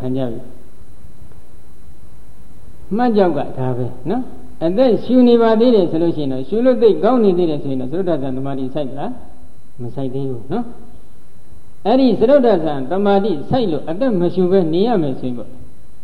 မှတ်ကြောက်ကဒါပဲနော်အသက်ရှူနေပါသေးတယ်ဆိုလို့ရှိရင်တော့ရှူလို့သိကောင်းနေသေးတယ်ဆိုရင်တော့သရုပ်ဓာဇံသမာဓိစိုက်လားမစိုက်သေးဘူးနော်အဲ့ဒီသရုပ်ဓာဇံသမာဓိစိုက်လို့အသက်မရှူပဲနေရမယ်ဆိုရင်ပေါ့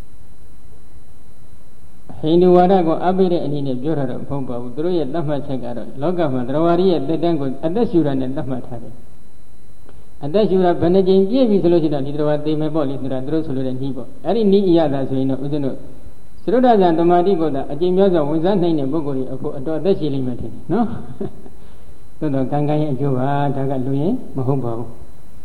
ဟိန္ဒူဝါဒကိုအပိတဲ့အနေနဲ့ပြောတာတော့မဟုတ်ပါဘူးသူတို့ရဲ့သတ်မှတ်ချက်ကတော့လောကမှာတရားဝါရီရဲ့တက်တန်းကိုအသက်ရှူတာနဲ့သတ်မှတ်ထားတယ်အသက်ရှူတာဘယ်နှကြိမ်ပြည့်ပြီဆိုလို့ရှိရင်ဒီတရားဝါသိမယ်ပေါ့လေဆိုတာသူတို့ဆိုလို့တဲ့ဤပေါ့အဲ့ဒီဤအရသာဆိုရင်တော့ဦးဇင်းတို့သရုပ်ဓာဇံသမာဓိကိုသာအကျင့်များစွာဝင်စားနိုင်တဲ့ပုဂ္ဂိုလ်ကြီးအခုအတော်အသက်ရှည်လိမ့်မယ်ထင်တယ်နော်သို့တော့ကံရဲ့အကျိုးပါဒါကလူရင်မဟုတ်ပါဘူး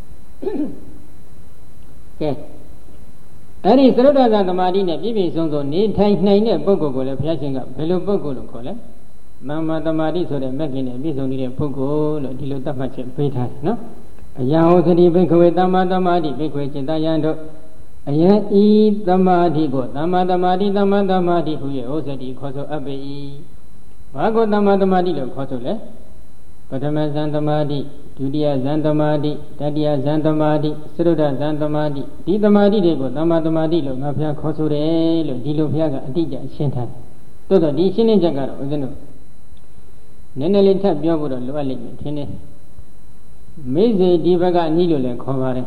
ကဲအဲ့ဒီသရုပ်ဓာဇံသမာဓိနဲ့ပြည့်ပြည့်စုံစုံနေထိုင်နိုင်တဲ့ပုဂ္ဂိုလ်ကိုလည်းဘုရားရှင်ကဘယ်လိုပုဂ္ဂိုလ်လို့ခေါ်လဲသမ္မာသမာဓိဆိုတဲ့မဂ္ဂင်နဲ့ပြည့်စုံနေတဲ့ပုဂ္ဂိုလ်လို့ဒီလိုသတ်မှတ်ချက်ပေးထားတယ်နော်အယံဟောသတိဘိက္ခဝေသမ္မာသမာဓိဘိက္ခဝေจิตယံတို့အယံဤသမာဓိကိုသမ္မာသမာဓိသမ္မာသမာဓိဟူ၍ဟောစတိခေါ်ဆိုအပ်ပေ၏ဘာကိုသမ္မာသမာဓိလို့ခေါ်ဆိုလဲပထမဇန်သမာဓိဒုတိယဇန်သမာဓိတတိယဇန်သမာဓိသရုဒ္ဓဇန်သမာဓိဒီသမာဓိတွေကိုသမ္မာသမာဓိလို့ငါဘုရားခေါ်ဆိုတယ်လို့ဒီလိုဘုရားကအတိအကျရှင်းထားတယ်တိုးတော့ဒီရှင်းလင်းချက်ကတော့ဦးဇင်းတို့နည်းနည်းလေးထပ်ပြောဖို့တော့လိုအပ်လိမ့်မယ်ထင်တယ်မိစေဒီဘကအနည်းလို့လည်းခေါ်ပါတယ်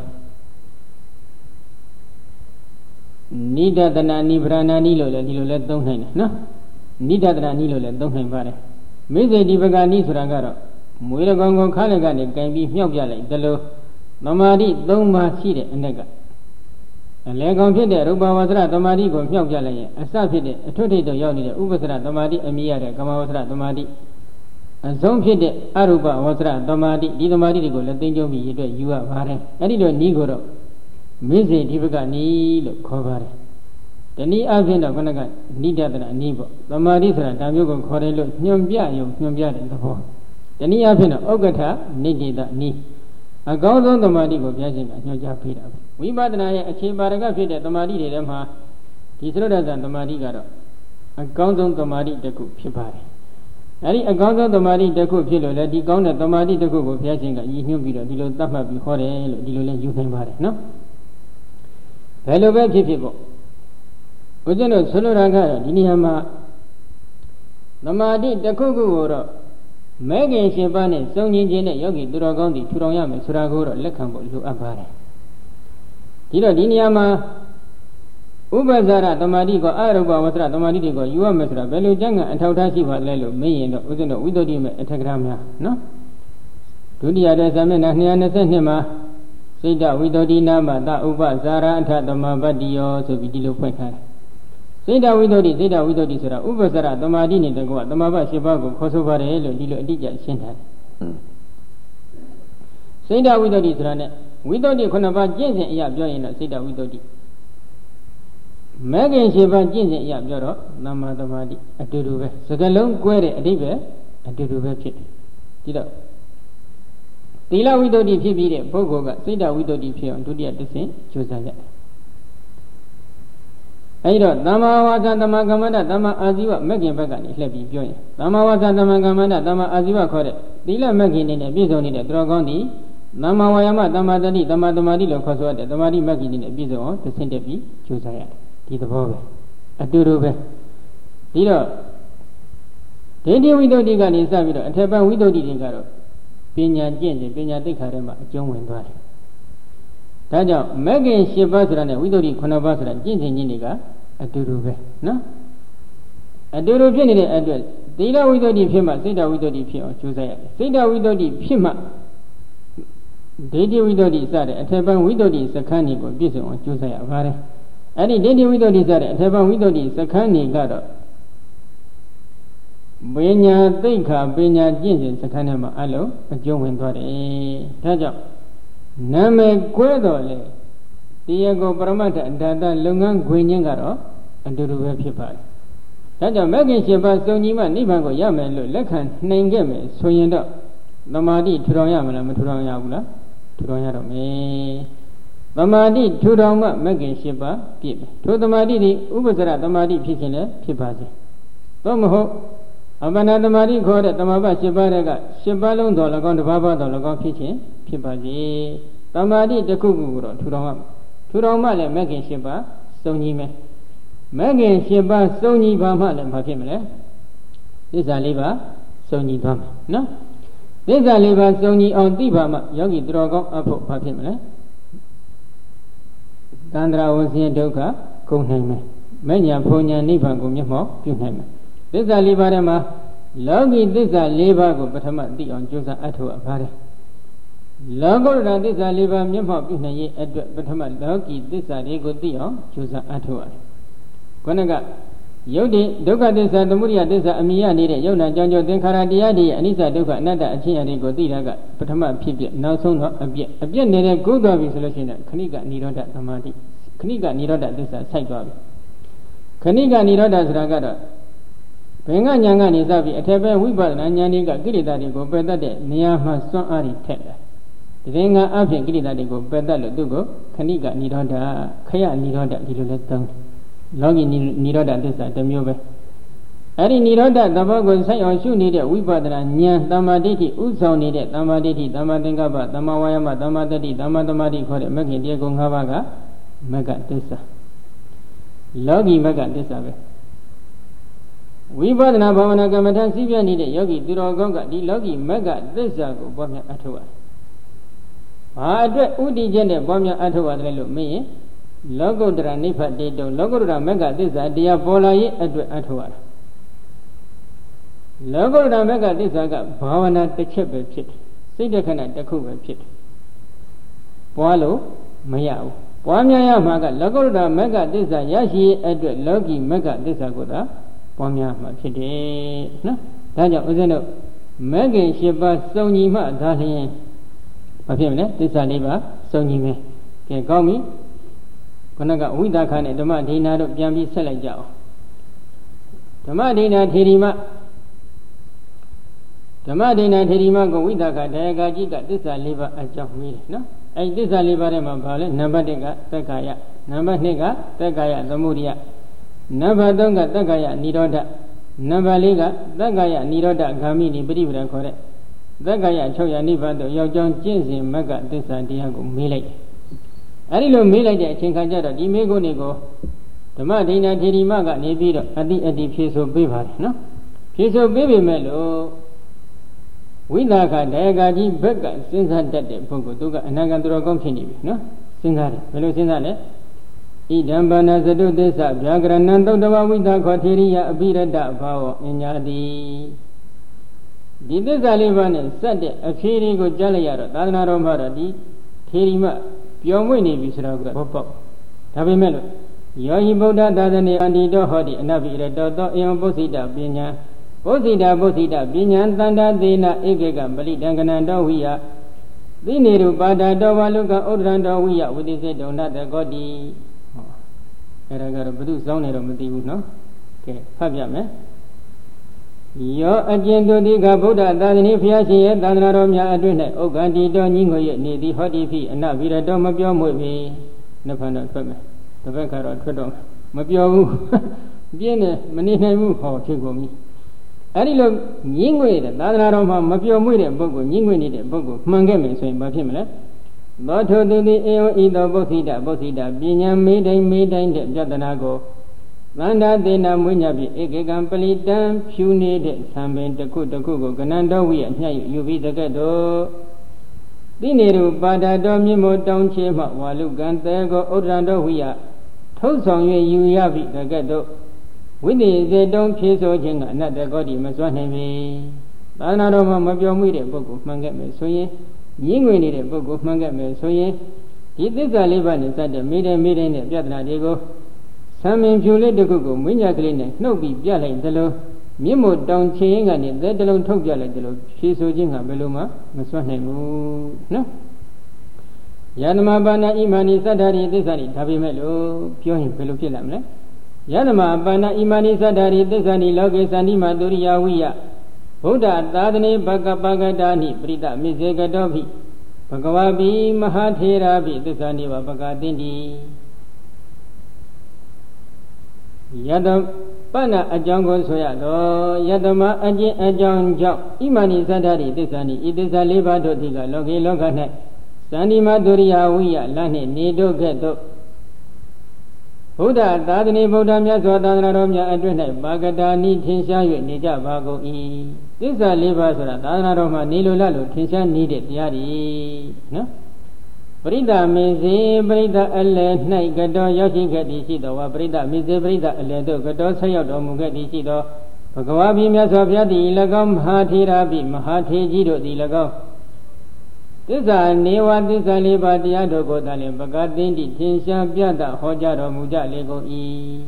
နိဒတနာနိဗ္ဗာနာနိလို့လည်းဒီလိုလည်းသုံးနိုင်တယ်နော်နိဒတနာနိလို့လည်းသုံးနိုင်ပါတယ်မိစေဒီဘကနိဆိုတာကတော့မွေးရကောင်ကိုခါလက်ကနေကင်ပြီးမြောက်ပြလိုက်တယ်လို့သမာဓိ၃ပါးရှိတဲ့အ내ကအလဲကောင်ဖြစ်တဲ့ရူပဝါစရသမာဓိကိုမြောက်ပြလိုက်ရင်အစဖြစ်တဲ့အထွတ်ထိပ်တော့ရောက်နေတဲ့ဥပ္ပစရသမာဓိအမြင်ရတဲ့ကမ္မဝါစရသမာဓိအဆုံးဖြစ်တဲ့အရူပဝါစရသမာဓိဒီသမာဓိတွေကိုလည်းသိကြုံပြီးရတဲ့ယူရပါတယ်အဲ့ဒီတော့ဤကိုတော့မိစေဒီဘကနီလို့ခေါ်ပါတယ်တနည်းအားဖြင့်တော့ခဏကနိဒတနာအနည်းပေါ့သမာဓိဆိုတာဒါမျိုးကိုခေါ်တယ်လို့ညွှန်ပြတဲ့သဘောတနည်းအားဖြင့်တော့ဥက္ကဋ္ဌနိဒိတအနည်းအကောင်းဆုံးသမာဓိကိုဘုရားရှင်ကညွှန်ကြားပေးတာဝိပဿနာရဲ့အခြေပါရကဖြစ်တဲ့သမာဓိတွေထဲမှာဒီသရုပ်ဓာဇံသမာဓိကတော့အကောင်းဆုံးသမာဓိတစ်ခုဖြစ်ပါတယ်အဲဒီအကောင်းဆုံးသမာဓိတစ်ခုဖြစ်လို့လည်းဒီကောင်းတဲ့သမာဓိတစ်ခုကိုဘုရားရှင်ကရည်ညွှန်းပြီးတော့ဒီလိုသတ်မှတ်ပြီးခေါ်တယ်လို့ဒီလိုလည်းယူနိုင်ပါတယ်နော်ဘယ်လိုပဲဖြစ်ဖြစ်ပေါ့ဦးဇင်းတို့ဆိုလိုတာကတော့ဒီနေရာမှာသမာဓိတစ်ခုခုကိုတော့မဲခင်ရှင်ပါးနဲ့စုံညီခြင်းနဲ့ယောဂီသူတော်ကောင်းတွေထူထောင်ရမယ်ဆိုတာကိုတော့လက်ခံဖို့လိုအပ်ပါတယ်ဒီတော့ဒီနေရာမှာဥပ္ပဇာရသမာဓိကိုအရူပဝဆရသမာဓိတွေကိုယူရမယ်ဆိုတာဘယ်လိုကျမ်းဂန်အထောက်ထားရှိပါလဲလို့မေးရင်တော့ဦးဇင်းတို့ဝိသုဒ္ဓိမဲ့အထက်ကရာများနော်ဒုတိယတဲ့ဇာမျက်နှာ222မှာစိတ်တဝိသုဒ္ဓိနာမတဥပဇာရအထသမပတ္တိယောဆိုပြီးဒီလိုဖွင့်ထားတယ်စိတ်တဝိသုဒ္ဓိဆိုတာဥပ္ပဇာရသမာဓိနဲ့တကွသမဘ၈ပါးကိုခေါ်ဆိုပါတယ်လို့ဒီလိုအတိအကျရှင်းထားတယ်စိတ်တဝိသုဒ္ဓိဆိုတာနဲ့ဝိသုဒ္ဓိ9ပါးကျင့်စဉ်အရာပြောရင်တော့စိတ်တဝိသုဒ္ဓိမဲခင်၈ပါးကျင့်စဉ်အရာပြောတော့သမ္မာသမာဓိအတူတူပဲစကားလုံးကွဲတဲ့အဓိပ္ပာယ်အတူတူပဲဖြစ်တယ်ဒီတော့သီလဝိသုဒ္ဓိဖြစ်ပြီးတဲ့ပုဂ္ဂိုလ်ကစိတ်တဝိသုဒ္ဓိဖြစ်အောင်ဒုတိယတစ်ဆင့်ကြိုးစားရတယ်အဲဒီတော့သမ္မာဝါစာသမ္မာကမ္မန္တသမ္မာအာဇီဝမဂ္ဂင်ဘက်ကနေလှည့်ပြီးပြောရင်သမ္မာဝါစာသမ္မာကမ္မန္တသမ္မာအာဇီဝခေါ်တဲ့သီလမဂ္ဂင်နဲ့ပြည့်စုံနေတဲ့သူတော်ကောင်းသည်သမ္မာဝါယာမသမ္မာတတိသမ္မာသမာဓိလို့ခေါ်ဆိုရတဲ့သမာဓိမဂ္ဂင်နဲ့ပြည့်စုံအောင်တစ်ဆင့်တက်ပြီးကြိုးစားရတယ်ဒီသဘောပဲအတူတူပဲဒီတော့ဒိဋ္ဌိဝိသုဒ္ဓိကနေစပြီးတော့အထက်ပိုင်းဝိသုဒ္ဓိတွေကတော့ပညာကျင့်စဉ်ပညာသိက္ခာထဲမှာအကျုံးဝင်သွားတယ်ဒါကြောင့်မဂ္ဂင်၈ပါးဆိုတာနဲ့ဝိသုဒ္ဓိ9ပါးဆိုတာကျင့်စဉ်ချင်းတွေကအတူတူပဲနော်အတူတူဖြစ်နေတဲ့အတွက်သီလဝိသုဒ္ဓိဖြစ်မှစိတ်တဝိသုဒ္ဓိဖြစ်အောင်ကြိုးစားရတယ်စိတ်တဝိသုဒ္ဓိဖြစ်မှဒိဋ္ဌိဝိသုဒ္ဓိစတဲ့အထက်ပိုင်းဝိသုဒ္ဓိစခန်းတွေကိုပြည့်စုံအောင်ကြိုးစားရပါတယ်အဲ့ဒီဒိဋ္ဌိဝိသုဒ္ဓိစတဲ့အထက်ပိုင်းဝိသုဒ္ဓိစခန်းတွေကတော့ပညာသိက္ခာပညာကျင့်စဉ်စခန်းထဲမှာအလုံးအကျုံးဝင်သွားတယ်ဒါကြောင့်နာမည်ကွဲတော်လေတရားကိုပရမတ္ထအတ္တလုပ်ငန်းခွင်ခြင်းကတော့အတူတူပဲဖြစ်ပါတယ်ဒါကြောင့်မဂ္ဂင်7ပါးစုံညီမှနိဗ္ဗာန်ကိုရမယ်လို့လက်ခံနိုင်ခဲ့မယ်ဆိုရင်တော့သမာဓိထူထောင်ရမလားမထူထောင်ရဘူးလားထူထောင်ရတော့မယ်သမာဓိထူထောင်မှမဂ္ဂင်7ပါးပြည့်မယ်ထိုသမာဓိဒီဥပ္ပဇ္ဇရသမာဓိဖြစ်ခြင်းလည်းဖြစ်ပါစေသို့မဟုတ်အပ္ပနာသမာဓိခေါ်တဲ့သမာဘ7ပါးတဲ့က7ပါးလုံးတော်၎င်းတစ်ပါးပါးတော်၎င်းဖြစ်ခြင်းဖြစ်ပါစေသမာဓိတစ်ခုခုကိုတော့ထူထောင်ရမယ်ထူထောင်မှလည်းမဂ္ဂင်7ပါးစုံညီမယ်မဂ္ဂင်7ပါးစုံညီပါမှလည်းဘာဖြစ်မလဲသစ္စာ4ပါးစုံညီသွားမယ်နော်သစ္စာ4ပါးစုံညီအောင်သိပါမှယောဂီသူတော်ကောင်းအဖို့ဘာဖြစ်မလဲသန္တရာဝဆင်းဒုက္ခကုန်နိုင်မယ်မဉ္ဇဉ်ဘုံညာနိဗ္ဗာန်ကိုမျက်မှောက်ပြုနိုင်မယ်သစ္စာ4ပါးထဲမှာလောကီသစ္စာ4ပါးကိုပထမသိအောင်ကြိုးစားအထောက်အပါတယ်လောကုတ္တရာသစ္စာ4ပါးမျက်မှောက်ပြုနိုင်ရေးအတွက်ပထမလောကီသစ္စာတွေကိုသိအောင်ကြိုးစားအထောက်ရတယ်ခொနကယုတ်တိဒုက္ခသစ္စာသမုဒယသစ္စာအမိယနေတဲ့ယုံနာကြောင့်ကြောင့်သင်္ခါရတရားတွေရဲ့အနိစ္စဒုက္ခအနတ္တအဖြစ်အရာတွေကိုသိတာကပထမဖြစ်ဖြစ်နောက်ဆုံးတော့အပြည့်နေတဲ့ကိုယ်တော်ပြီဆိုလို့ရှိရင်ခဏိကနိရောဓသမာဓိခဏိကနိရောဓသစ္စာစိုက်သွားပြီခဏိကနိရောဓဆိုတာကတော့ဘင်္ဂညာကနေစပြီးအထက်ဘက်ဝိပဿနာဉာဏ်တွေကကိလေသာတွေကိုပယ်တတ်တဲ့နေရာမှာစွန့်အားတွေထက်တယ်တရင်ကအဖြစ်ကိလေသာတွေကိုပယ်တတ်လို့သူ့ကိုခဏိကနိရောဓခယနိရောဓဒီလိုလဲသုံးတယ်လောကီနိရောဓသစ္စာတစ်မျိုးပဲအဲ့ဒီနိရောဓသဘောကိုဆက်အောင်ရှုနေတဲ့ဝိပဿနာဉာဏ်သမ္မာဒိဋ္ဌိဥဆောင်နေတဲ့သမ္မာဒိဋ္ဌိသမ္မာသင်္ကပ္ပသမ္မာဝါယမသမ္မာတတိသမ္မာသမာဓိခေါ်တဲ့မဂ္ဂင်တရားကုံ၅ပါးကမဂ္ဂသစ္စာလောကီမဂ္ဂသစ္စာပဲဝိပဿနာဘာဝနာကမ္မထာစီးပြနေတဲ့ယောဂီသူတော်ကောင်းကဒီလောကီမဂ္ဂသစ္စာကိုပွားများအထောက်ရတယ်။ဘာအတွက်ဥဒိချက်နဲ့ပွားများအထောက်ရတယ်လို့မေးရင်လောကုတ္တရာနိဗ္ဗာန်တေတုံလောကုတ္တရာမဂ္ဂသစ္စာတရားပေါ်လာရေးအတွက်အထောက်ရတာလောကုတ္တရာမဂ္ဂသစ္စာကဘာဝနာတစ်ချက်ပဲဖြစ်တယ်စိတ်တခဏတစ်ခုပဲဖြစ်တယ်ပွားလို့မရဘူးပွားများရမှာကလောကုတ္တရာမဂ္ဂသစ္စာရရှိရေးအတွက်လောကီမဂ္ဂသစ္စာကိုသာပွားများမှာဖြစ်တယ်နော်ဒါကြောင့်ဦးဇင်းတို့မဂ္ဂင်7ပါးစုံညီမှဒါလျင်ဘာဖြစ်မလဲသစ္စာ4ပါးစုံညီမယ်ကဲကောင်းပြီခုနကဝိသခာနဲ့ဓမ္မဒိဋ္ဌာတို့ပြန်ပြီးဆက်လိုက်ကြအောင်ဓမ္မဒိဋ္ဌာထေရီမကိုဝိသခာတရားကာကြီးကသစ္စာ4ပါးအကြောင်းမေးတယ်နော်အဲဒီသစ္စာ4ပါးထဲမှာဘာလဲနံပါတ်1ကသက္ကာယနံပါတ်2ကသက္ကာယသမုဒိယနံပါတ်3ကသက္ကာယနိရောဓနံပါတ်4ကသက္ကာယနိရောဓဂာမိနိပရိပဒခေါ်တဲ့သက္ကာယ600နိဗ္ဗာန်တို့ရောက်ကြောင်းကျင့်စဉ်မဂ္ဂသစ္စာတရားကိုမေးလိုက်တယ်အဲဒီလိုမေးလိုက်တဲ့အချိန်ခါကျတော့ဒီမေးခွန်းတွေကိုဓမ္မဒိဋ္ဌာထေရီမကနေပြီးတော့အတိဖြေဆိုပေးပါတယ်နော်ဖြေဆိုပေးပေမဲ့လို့ဝိသခတရားကာကြီးဘက်ကစဉ်းစားတတ်တဲ့ပုဂ္ဂိုလ်သူကအနာဂတ်သူတော်ကောင်းဖြစ်နေပြီနော်စဉ်းစားတယ်ဘယ်လိုစဉ်းစားလဲဣဒံဘာနာသတုသစ္စာဗျာကရဏံသုတ္တဝဝိသခောထေရိယအပိရတ္တဘာဝအညာတိဒီသစ္စာ4ပါးနဲ့စက်တဲ့အဖြေတွေကိုကြားလိုက်ရတော့သာသနာတော်မှာတော့ဒီထေရီမပျော်မွေ့နေပြီဆိုတော့ဘောပေါက်ဒါပေမဲ့လို့ယောဟိဗုဒ္ဓသာသနေအန္တိတောဟောတိအနဗ္ဗိရတောသောအယံပုစိတပညာပုစိတပညာတန္တာသေနဧကေကပလိတံကနံတောဝိယသိနေရပါဒတောဝလုကဥဒ္ဒရံတောဝိယဝိသိစေတုံနတကောတိအဲ့ဒါကတော့ဘုသူစောင်းနေတော့မသိဘူးနော်ကဲဖတ်ပြမယ်ယောအကျဉ်သူတိကဗုဒ္ဓသာသနေဘုရားရှင်ရဲ့သာသနာတော်များအတွင်း၌ဥက္ကန္တိတော်ညီငွေရဲ့နေသည်ဟောတိဖိအနဗိရတောမပြောမွေ့ပြီနှစ်ဖန်တော့ထွက်မယ်တစ်ဖက်ကတော့ထွက်တော့မပြောဘူးပြင်းနေမနေနိုင်ဘူးဟောဖြစ်ကုန်ပြီအဲ့ဒီလိုညီငွေတဲ့သာသနာတော်မှာမပြောမွေ့တဲ့ပုဂ္ဂိုလ်ညီငွေနေတဲ့ပုဂ္ဂိုလ်မှန်ခဲ့မယ်ဆိုရင်ဘာဖြစ်မလဲသောထိုသူသည်အေဝဤသောပုစိတပညာမေးတိုင်းတဲ့ပြဿနာကိုသန္တာသေနာမွေးညဖြင့်ဧကေကံပလိတံဖြူနေတဲ့သံပင်တစ်ခုကိုကနန္တောဝိယညှပ်ယူပြီးတကဲ့သို့သိနေရပါဒတော်မြင့်မို့တောင်းချေမှဝါလုကံတဲကိုဥဒ္ဒရံတော်ဝိယထုတ်ဆောင်၍ယူရပြီးတကဲ့သို့ဝိသေစေတုံဖြေဆိုခြင်းကအနတ္တကောတိမစွမ်းနိုင်ပေသာသနာတော်မှာမပြောမိတဲ့ပုဂ္ဂိုလ်မှန်ခဲ့မယ်ဆိုရင်ညင်းငွေနေတဲ့ပုဂ္ဂိုလ်မှန်ခဲ့မယ်ဆိုရင်ဒီသစ္စာ4ပါးနဲ့စတဲ့မိတဲ့နဲ့ပြဿနာတွေကိုဆံမင်ဖြူလေးတစ်ခုကိုမွေးညကလေးနဲ့နှုတ်ပြီးပြလိုက်သလိုမြင့်မို့တောင်ချင်းကနေသက်တလုံးထုတ်ပြလိုက်တယ်လို့ဖြေဆိုခြင်းကဘယ်လိုမှမစွန့်နိုင်ဘူးနော်ယတမပါဏဣမာနိသတ္တရိသစ္စာရိဒါပေမဲ့လို့ပြောရင်ဘယ်လိုဖြစ်လာမလဲယတမပါဏဣမာနိသတ္တရိသစ္စာရိလောကေသန္တိမတုရိယဝိယဗုဒ္ဓသာသနေဘဂပဂတာနိပရိတမိစေကတောဖိဘဂဝါပိမဟာထေရာပိသစ္စာနိဝပကသင်္တိယတပဏအကြောင်းကိုဆိုရတော့ယတမအကျင့်အကြောင်းကြောင့်ဣမာနိသတ္တရိသစ္စာနိဤသစ္စာ၄ပါးတို့သည်ကလောကေလောက၌သန္တိမတုရိယဝိယလနှင့်နေတို့ကဲ့သို့ဘုဒ္ဓသာသနေဗုဒ္ဓမြတ်စွာသာသနာတော်များအတွင်း၌ပါကတာနိထင်ရှား၍နေကြပါကုန်၏သစ္စာ၄ပါးဆိုတာသာသနာတော်မှာနေလိုလားလို့ထင်ရှားနေတဲ့တရားတွေနော်ပရိဒမေစေပရိဒအလယ်၌ကတော်ရောက်ရှိခဲ့သည်ရှိသောဝပရိဒမေစေပရိဒအလယ်သို့ကတော်ဆက်ရောက်တော်မူခဲ့သည်ရှိသောဘဂဝါပိမြတ်စွာဘုရားသည်၎င်းမဟာထေရပိမဟာထေကြီးတို့သည်၎င်းသစ္စာနေဝသစ္စာ၄ပါးတရားတို့ကိုသာလျှင်ပကသင်္တိထင်ရှားပြသဟောကြားတော်မူကြလေကုန်၏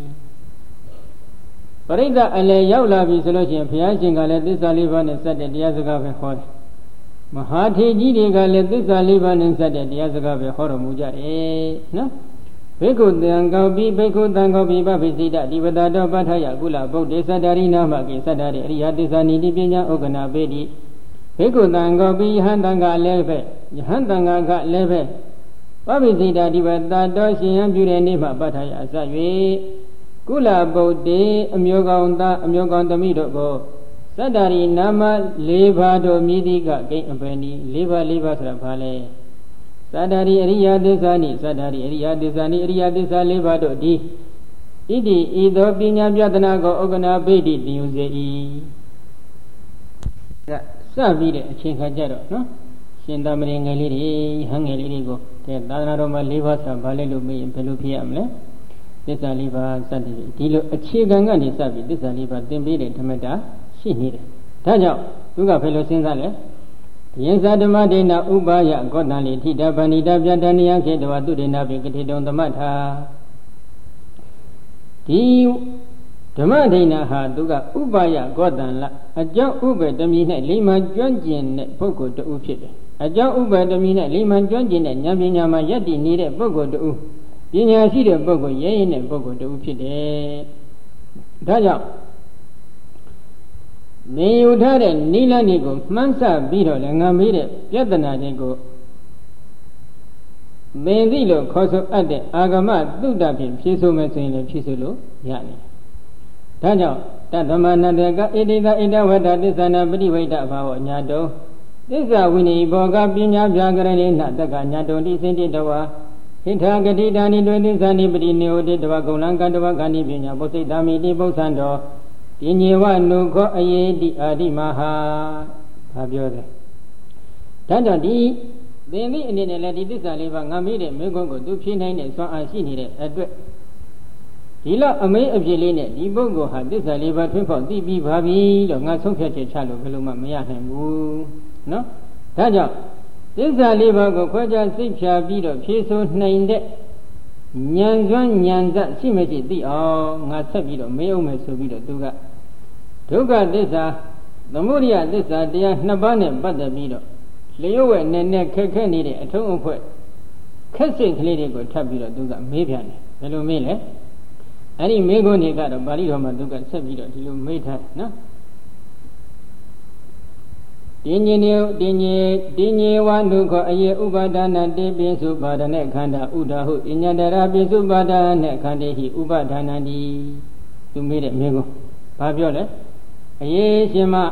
ပရိဒအလယ်ရောက်လာပြီဆိုလို့ရှိရင်ဘုရားရှင်ကလည်းသစ္စာ၄ပါးနဲ့စတဲ့တရားစကားပဲဟောတယ်မဟာထေကြီးတွေကလည်းသစ္စာ၄ပါးနဲ့စတဲ့တရားစကားပဲဟောတော်မူကြတယ်နော်ဘေကုတံကောပိဘေကုတံကောပိပပိစိတဒီဝတတောပဋ္ဌယကုလဗုဒ္ဓေသတ္တရိနာမကိသတ္တရိအရိယသစ္စာနိတိပညာဥက္ကနာပေတိဘေကုတံကောပိယဟန်တံကလည်းပဲယဟန်တံကလည်းပဲပပိစိတဒီဝတတောရှင်ယံပြုတဲ့နေ့မှာပဋ္ဌယအစ၍ကုလဗုဒ္ဓေအမျိုးကောင်းသားအမျိုးကောင်းသမီးတို့ကိုသတ္တရိနာမ၄ပါးတို့မြည်သည်ကကိအပယ်နီ၄ပါးဆိုတာဘာလဲသတ္တရိအရိယသစ္စာနိသတ္တရိအရိယသစ္စာနိအရိယသစ္စာ၄ပါးတို့ဒီဣတိဤသောပညာပြဒနာကိုဥက္ကနာပိတိတင်ယူစေ၏စပြီးတဲ့အချိန်ခါကြတော့နော်ရှင်သာမဏေငယ်လေးတွေဟန်ငယ်လေးတွေကိုတဲ့သာသနာတော်မှာ၄ပါးဆိုတာဘာလဲလို့မေးရင်ဘယ်လိုဖြစ်ရမလဲသစ္စာ၄ပါးစသည်ဒီလိုအခြေခံကနေစပြီးသစ္စာ၄ပါးသင်ပေးတဲ့ဓမ္မတာရှိနေတယ်ဒါကြောင့်သူကဘယ်လိုစဉ်းစားလဲယင်္ဇဓမ္မဒေနဥပါယကောတံလိထိတဗန္နိတပြတဏိယခေတဝတုဒေနပိကတိတုံသမထာဒီဓမ္မဒိဏဟာသူကဥပါယကောတံလအကြောင်းဥပ္ပတမီ၌လိမ္မာကျွမ်းကျင်တဲ့ပုဂ္ဂိုလ်တဦးဖြစ်တယ်အကြောင်းဥပ္ပတမီ၌လိမ္မာကျွမ်းကျင်တဲ့ဉာဏ်ပညာမှာယက်တည်နေတဲ့ပုဂ္ဂိုလ်တဦးပညာရှိတဲ့ပုဂ္ဂိုလ်ရဲရင်တဲ့ပုဂ္ဂိုလ်တဦးဖြစ်တယ်ဒါကြောင့်နေယူထားတဲ့နိလန်းတွေကိုမှန်းဆပြီးတော့လည်းငါမေးတဲ့ပြဿနာတွေကိုမင်းသိလို့ခေါ်ဆိုအပ်တဲ့အာဂမသုတ္တဖြင့်ဖြေဆိုမယ်ဆိုရင်လည်းဖြေဆိုလို့ရတယ်။ဒါကြောင့်တသမနတကဣတိတဣတဝတ္တသစ္ဆနာပရိဝိတ္တဘာဝညာတုံသစ္စာဝိနည်းဘောကပညာပြကရဏိနတကညာတုံတိစင်တိတဝါဟိထာဂတိတာနိတွေသစ္စာနိပတိနေဟောတိတဝဂုံလံကတဝဂာနိပညာပုစိတ္တမိတိပု္ပ္ပံတော်ဒီညေဝနုခောအယေတိအာတိမဟာဘာပြောတယ်ဒါကြောင့်ဒီသင်္တိအနေနဲ့လည်းဒီသစ္စာလေးပါငါမေးတဲ့မေခွန်းကိုသူဖြေနိုင်တဲ့စွမ်းအားရှိနေတဲ့အတွက်ဒီလောက်အမေးအပြေလေးနဲ့ဒီပုဂ္ဂိုလ်ဟာသစ္စာလေးပါထွန်းဖောက်သိပြီးပါပြီလို့ငါဆုံးဖြတ်ချက်ချလို့ဘယ်လိုမှမရနိုင်ဘူးနော်ဒါကြောင့်သစ္စာလေးပါကိုခွဲခြားစိတ်ဖြာပြီးတော့ဖြေဆိုနိုင်တဲ့ဉာဏ်စွမ်းဉာဏ်သက်ရှိမရှိသိအောင်ငါဆက်ပြီးတော့မေးအောင်မယ်ဆိုပြီးတော့သူကဒုက္ခသစ္စာသမုဒယသစ္စာတရားနှစ်ပါးနဲ့ပတ်သက်ပြီးတော့လျှို့ဝဲနဲ့ခက်ခဲနေတဲ့အထုံးအဖွဲ့ခက်စိတ်ကလေးတွေကိုထပ်ပြီးတော့သူကမေးပြန်တယ်ဘယ်လိုမေးလဲအဲ့ဒီမေးခွန်းတွေကတော့ပါဠိတော်မှာသူကဆက်ပြီးတော့ဒီလိုမေးထားတယ်နော်တင်းညေဝနုခောအယေဥပါဒနာတေပိစုပါဒနဲ့ခန္ဓာဥဒါဟုအညတရာပိစုပါဒနဲ့ခန္တေဟိဥပါဒနာတိသူမေးတဲ့မေးခွန်းဘာပြောလဲအယေရှင်မ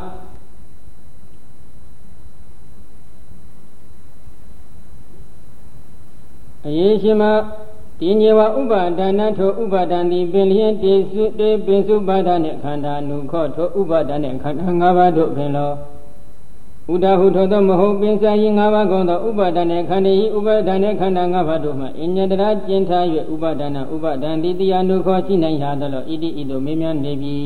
တင်းညေဝဥပါဒနာထိုဥပါဒံသည်ပင်လျင်တေပိစုပါဒနဲ့ခန္ဓာနုခောထိုဥပါဒနဲ့ခန္ဓာ၅ပါးတို့ပင်လောဥဒဟုထိုသောမဟုတ်ပင်စာရင်၅ပါးကုန်သောဥပါဒနဲ့ခန္ဓာဤဥပါဒနဲ့ခန္ဓာ၅ပါးတို့မှအညတရာကျင်ထား၍ဥပါဒနာဥပါဒံတိတရားနုခောရှိနိုင်ရသလောဣတိဤသို့မေးမြန်းနေပြီ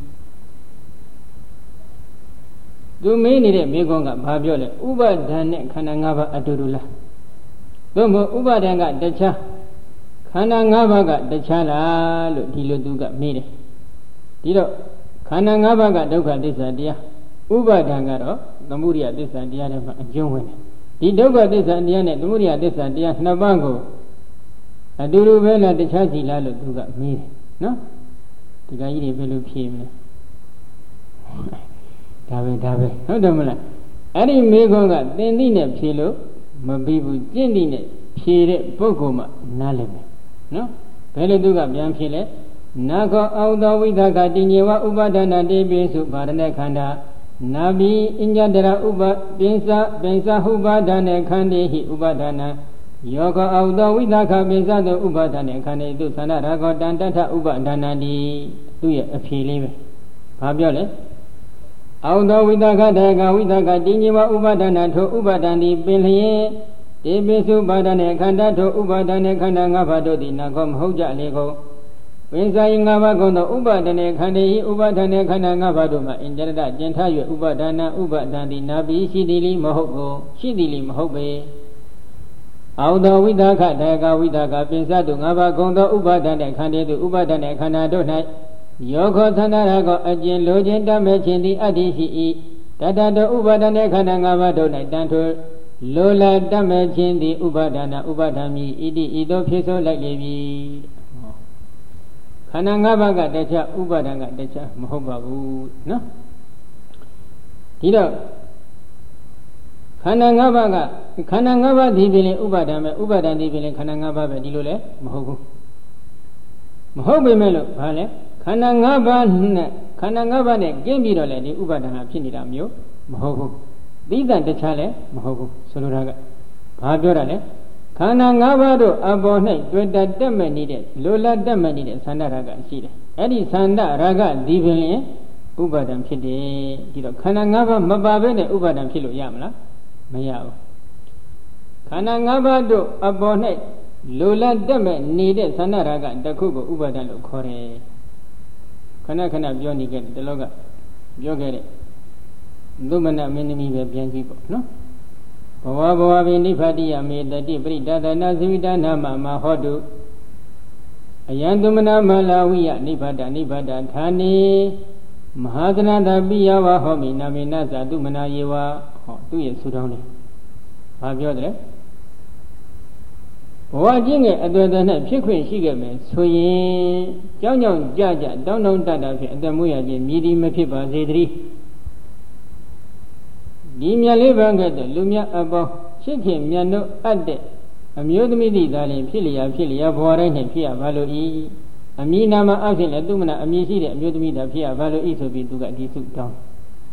သူမေးနေတဲ့မေးခွန်းကဘာပြောလဲဥပါဒနဲ့ခန္ဓာ၅ပါးအတူတူလားသို့မဟုတ်ဥပါဒံကတခြားခန္ဓာ၅ပါးကတခြားလားလို့ဒီလိုသူကမေးတယ်ဒီတော့ခန္ဓာ၅ပါးကဒုက္ခသစ္စာတရားဥပါဒံကတော့သမုဒိယသစ္စာတရားတွေမှာအကျုံးဝင်တယ်ဒီဒုက္ခသစ္စာတရားနဲ့သမုဒိယသစ္စာတရားနှစ်ပါးကိုအတူတူပဲလားတခြားစီလားလို့သူကမေးတယ်နော်ဒီကကြီးတွေဘယ်လိုဖြေမလဲဒါပဲဟုတ်တယ်မလားအဲ့ဒီမေးခွန်းကသင်သိနဲ့ဖြေလို့မပြီးဘူးကျင့်သိနဲ့ဖြေတဲ့ပုဂ္ဂိုလ်မှနားလည်မယ်နော်ဘယ်လိုသူကပြန်ဖြေလဲနာခောအောက်သောဝိသကတိညေဝဥပါဒနာတေပိစုဗာရဏေခန္ဓာနာဘိအညတရဥပပိစ္ဆဟုပါဒနာခန္ဓေဟိဥပါဒနာယောခောအောက်သောဝိသကပိစ္ဆသောဥပါဒနာခန္ဓေသူသန္တရာခောတန်တထဥပါဒနာတိသူရဲ့အဖြေလေးပဲဘာပြောလဲအောက်သောဝိသကတေကဝိသကတိညေဝဥပါဒနာထိုဥပါဒံတိပင်လျင်တေပိစုပါဒနာခန္ဓာထိုဥပါဒနာခန္ဓာ၅ပါးတို့သည်နာခောမဟုတ်ကြလေကုန်ပင်စာယ၅ပါးကုန်သောဥပါဒနာခန္ဓာဤဥပါဒနာခန္ဓာ၅ပါးတို့မှာအင်္ကြရတကျင်ထ၍ဥပါဒနာဥပါဒံတိနာပြီးရှိသည်လိမဟုတ်ကိုရှိသည်လိမဟုတ်ပေအောက်သောဝိသကတေကဝိသကပင်စာတို့၅ပါးကုန်သောဥပါဒနာခန္ဓာတို့ဥပါဒနာခန္ဓာတို့၌ယောခောသန္တာရကောအကျဉ်လိုခြင်းတမဲ့ခြင်းသည်အတ္တိရှိ၏တတတောဥပါဒနာခန္ဓာ၅ပါးတို့၌တန်ထိုလိုလာတမဲ့ခြင်းသည်ဥပါဒနာဥပါဒံမိဣတိဤသို့ဖြစ်ဆိုလိုက်လေပြီခန္ဓာ၅ပါးကတခြားဥပါဒံကတခြားမဟုတ်ပါဘူးနော်ဒီတော့ခန္ဓာ၅ပါးကခန္ဓာ၅ပါးဒီပြင်ဥပါဒံပဲဥပါဒံဒီပြင်ခန္ဓာ၅ပါးပဲဒီလိုလဲမဟုတ်ဘူးမဟုတ်ပေမဲ့လို့ဘာလဲခန္ဓာ၅ပါးနဲ့ခန္ဓာ၅ပါးနဲ့ကျင်းပြီးတော့လေဒီဥပါဒံဟာဖြစ်နေတာမျိုးမဟုတ်ဘူးသိတဲ့တခြားလဲမဟုတ်ဘူးဆိုလိုတာကဘာပြောတာလဲခန္ဓာ၅ပါးတို့အပေါ်၌တွေ့တတ်မဲ့နေတဲ့လိုလားတတ်မဲ့နေတဲ့သန္တာရကရှိတယ်အဲ့ဒီသန္တာရကဒီပင်လျင်ဥပါဒံဖြစ်တယ်ဒီတော့ခန္ဓာ၅ပါးမပါဘဲနဲ့ဥပါဒံဖြစ်လို့ရမလားမရဘူးခန္ဓာ၅ပါးတို့အပေါ်၌လိုလားတတ်မဲ့နေတဲ့သန္တာရကတခုကိုဥပါဒံလို့ခေါ်တယ်ခဏခဏပြောနေခဲ့တယ်တလောကပြောခဲ့တဲ့သုမနမင်းသမီးပဲပြန်ကြည့်ပေါ့နော်ဘဝပင်နိဗ္ဗာတိယမေတတိပရိဒသနာဇိဝိတနာမမဟောတုအယံသုမနာမလာဝိယနိဗ္ဗာဒဌာနေမဟာသနာတပိယဝဟောမိနာမေနသသုမနာယေဝဟောသူရဲ့ဆူတောင်းတယ်ဘာပြောတယ်ဘဝကျင့်ရဲ့အတွေ့အကြုံနဲ့ဖြစ်ခွင့်ရှိခဲ့မယ်ဆိုရင်ကြောင်းကြတောင်းတဖြင့်အတ္တမွေးရခြင်းမြည်ဒီမဖြစ်ပါစေတည်းဒီမြတ်လေးပန်းကတဲ့လူမြတ်အပေါင်းချစ်ခင်မြတ်တို့အပ်တဲ့အမျိုးသမီးသည်သာလျှင်ဖြစ်လျာဘဝတိုင်းနဲ့ဖြစ်ရပါလို့ဤအမည်နာမအဖြစ်လည်းသူမနာအမည်ရှိတဲ့အမျိုးသမီးသာဖြစ်ရပါလို့ဤဆိုပြီးသူကဒီစုတောင်း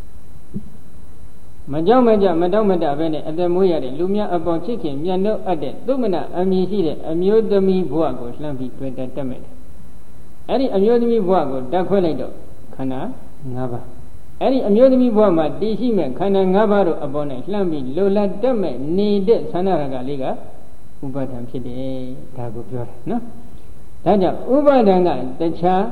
မကြောက်မကြမတောက်မတပဲနဲ့အသက်မွေးရတဲ့လူမြတ်အပေါင်းချစ်ခင်မြတ်တို့အပ်တဲ့သူမနာအမည်ရှိတဲ့အမျိုးသမီးဘဝကိုလှမ်းပြီးတွေ့တတ်မဲ့တယ်အဲ့ဒီအမျိုးသမီးဘဝကိုတတ်ခွဲလိုက်တော့ခန္ဓာ၅ပါးအဲ့ဒီအမျိုးသမီးဘဝမှာတည်ရှိမဲ့ခန္ဓာ၅ပါးတို့အပေါ်နဲ့လှမ်းပြီးလိုလားတတ်မဲ့နေတဲ့သန္တာရကလေးကဥပါဒံဖြစ်တယ်ဒါကိုပြောတယ်နော်ဒါကြောင့်ဥပါဒံကတခြား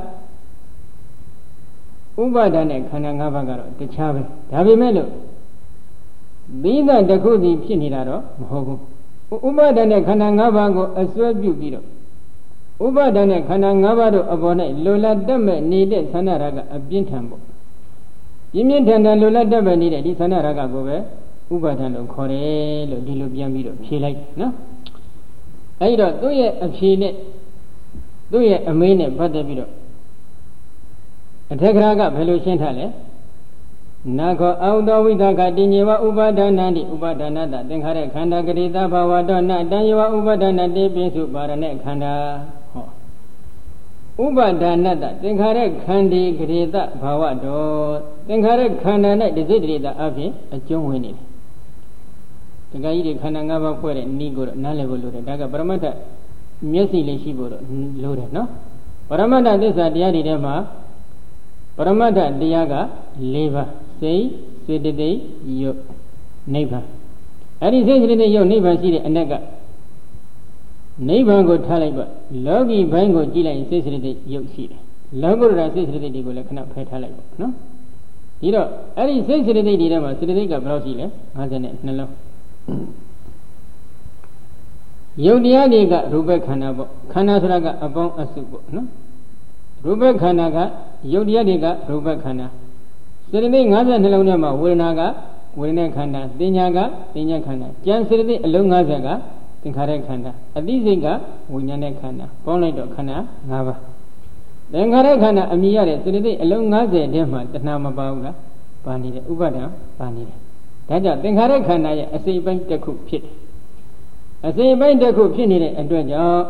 ဥပါဒံနဲ့ခန္ဓာ၅ပါးကတော့တခြားပဲဒါပေမဲ့လို့သီးသန့်တစ်ခုစီဖြစ်နေတာတော့မဟုတ်ဘူးဥပါဒံနဲ့ခန္ဓာ၅ပါးကိုအစွဲပြုပြီးတော့ဥပါဒံနဲ့ခန္ဓာ၅ပါးတို့အပေါ်၌လိုလားတတ်မဲ့နေတဲ့သန္တာရကအပြင်းထန်ပေါ့ပြင်းပြင်းထန်ထန်လိုလားတတ်မဲ့နေတဲ့ဒီသန္တာရကကိုပဲဥပါဒံလို့ခေါ်တယ်လို့ဒီလိုပြန်ပြီးတော့ဖြေလိုက်နော်အဲဒီတော့သူ့ရဲ့အဖြေနဲ့သူ့ရဲ့အမေးနဲ့ပတ်သက်ပြီးတော့အထက်ကရာကဘယ်လိုရှင်းထားလဲနာခောအောက်သောဝိသကတိညေဝဥပါဒနာတိဥပါဒနာတသင်္ခါရခန္ဓာဂရိတဘာဝတောနတံယေဝဥပါဒနာတိပိစုပါရဏေခန္ဓာဟောဥပါဒနာတသင်္ခါရခန္ဒီဂရိတဘာဝတောသင်္ခါရခန္ဓာ၌တစိတ္တိတအဖြစ်အကျုံးဝင်နေတယ်တခါကြီးတွေခန္ဓာ၅ပါးဖွဲ့တဲ့ဤကိုတော့နားလည်ဖို့လိုတယ်ဒါကပရမတ္ထမျက်စိလေးရှိဖို့တော့လိုတယ်နော်ပရမတ္ထသစ္စာတရားတွေထဲမှာပရမတ္ထတရားက၄ပါးစိတ်စေတသိက်ယုတ်နိဗ္ဗာန်အဲ့ဒီစိတ်စေတသိက်ယုတ်နိဗ္ဗာန်ရှိတဲ့အ ਨੇ ကနိဗ္ဗာန်ကိုထားလိုက်ပါလောကီဘိုင်းကိုကြည့်လိုက်ရင်စိတ်စေတသိက်ယုတ်ရှိတယ်လောကုတ္တရာစိတ်စေတသိက်တွေကိုလည်းခဏဖယ်ထားလိုက်ပါနော်ဒီတော့အဲ့ဒီစိတ်စေတသိက်တွေထဲမှာစေတသိက်ကဘယ်လောက်ရှိလဲ52လုံးယုတ်တရားတွေကရူပခန္ဓာပေါ့ခန္ဓာဆိုတာကအပေါင်းအစုပေါ့နော်ရူပခန္ဓာကယုတ်တရားတွေကရူပခန္ဓာစေတသိက်50နှလုံးထဲမှာဝေဒနာကဝေဒနာခန္ဓာတင်ညာကတင်ညာခန္ဓာကြံစေတသိက်အလုံး50ကသင်္ခါရခန္ဓာအသိစိတ်ကဝိညာဉ်နဲ့ခန္ဓာပေါင်းလိုက်တော့ခန္ဓာ5ပါးသင်္ခါရခန္ဓာအမြင်ရတဲ့စေတသိက်အလုံး50ထဲမှာတဏှာမပါဘူးလားပါနေတယ်ဥပါဒံပါနေတယ်ဒါကြောင့်သင်္ခါရခန္ဓာရဲ့အစိတ်ပိုင်းတစ်ခုဖြစ်တယ်အစိတ်ပိုင်းတစ်ခုဖြစ်နေတဲ့အတွက်ကြောင့်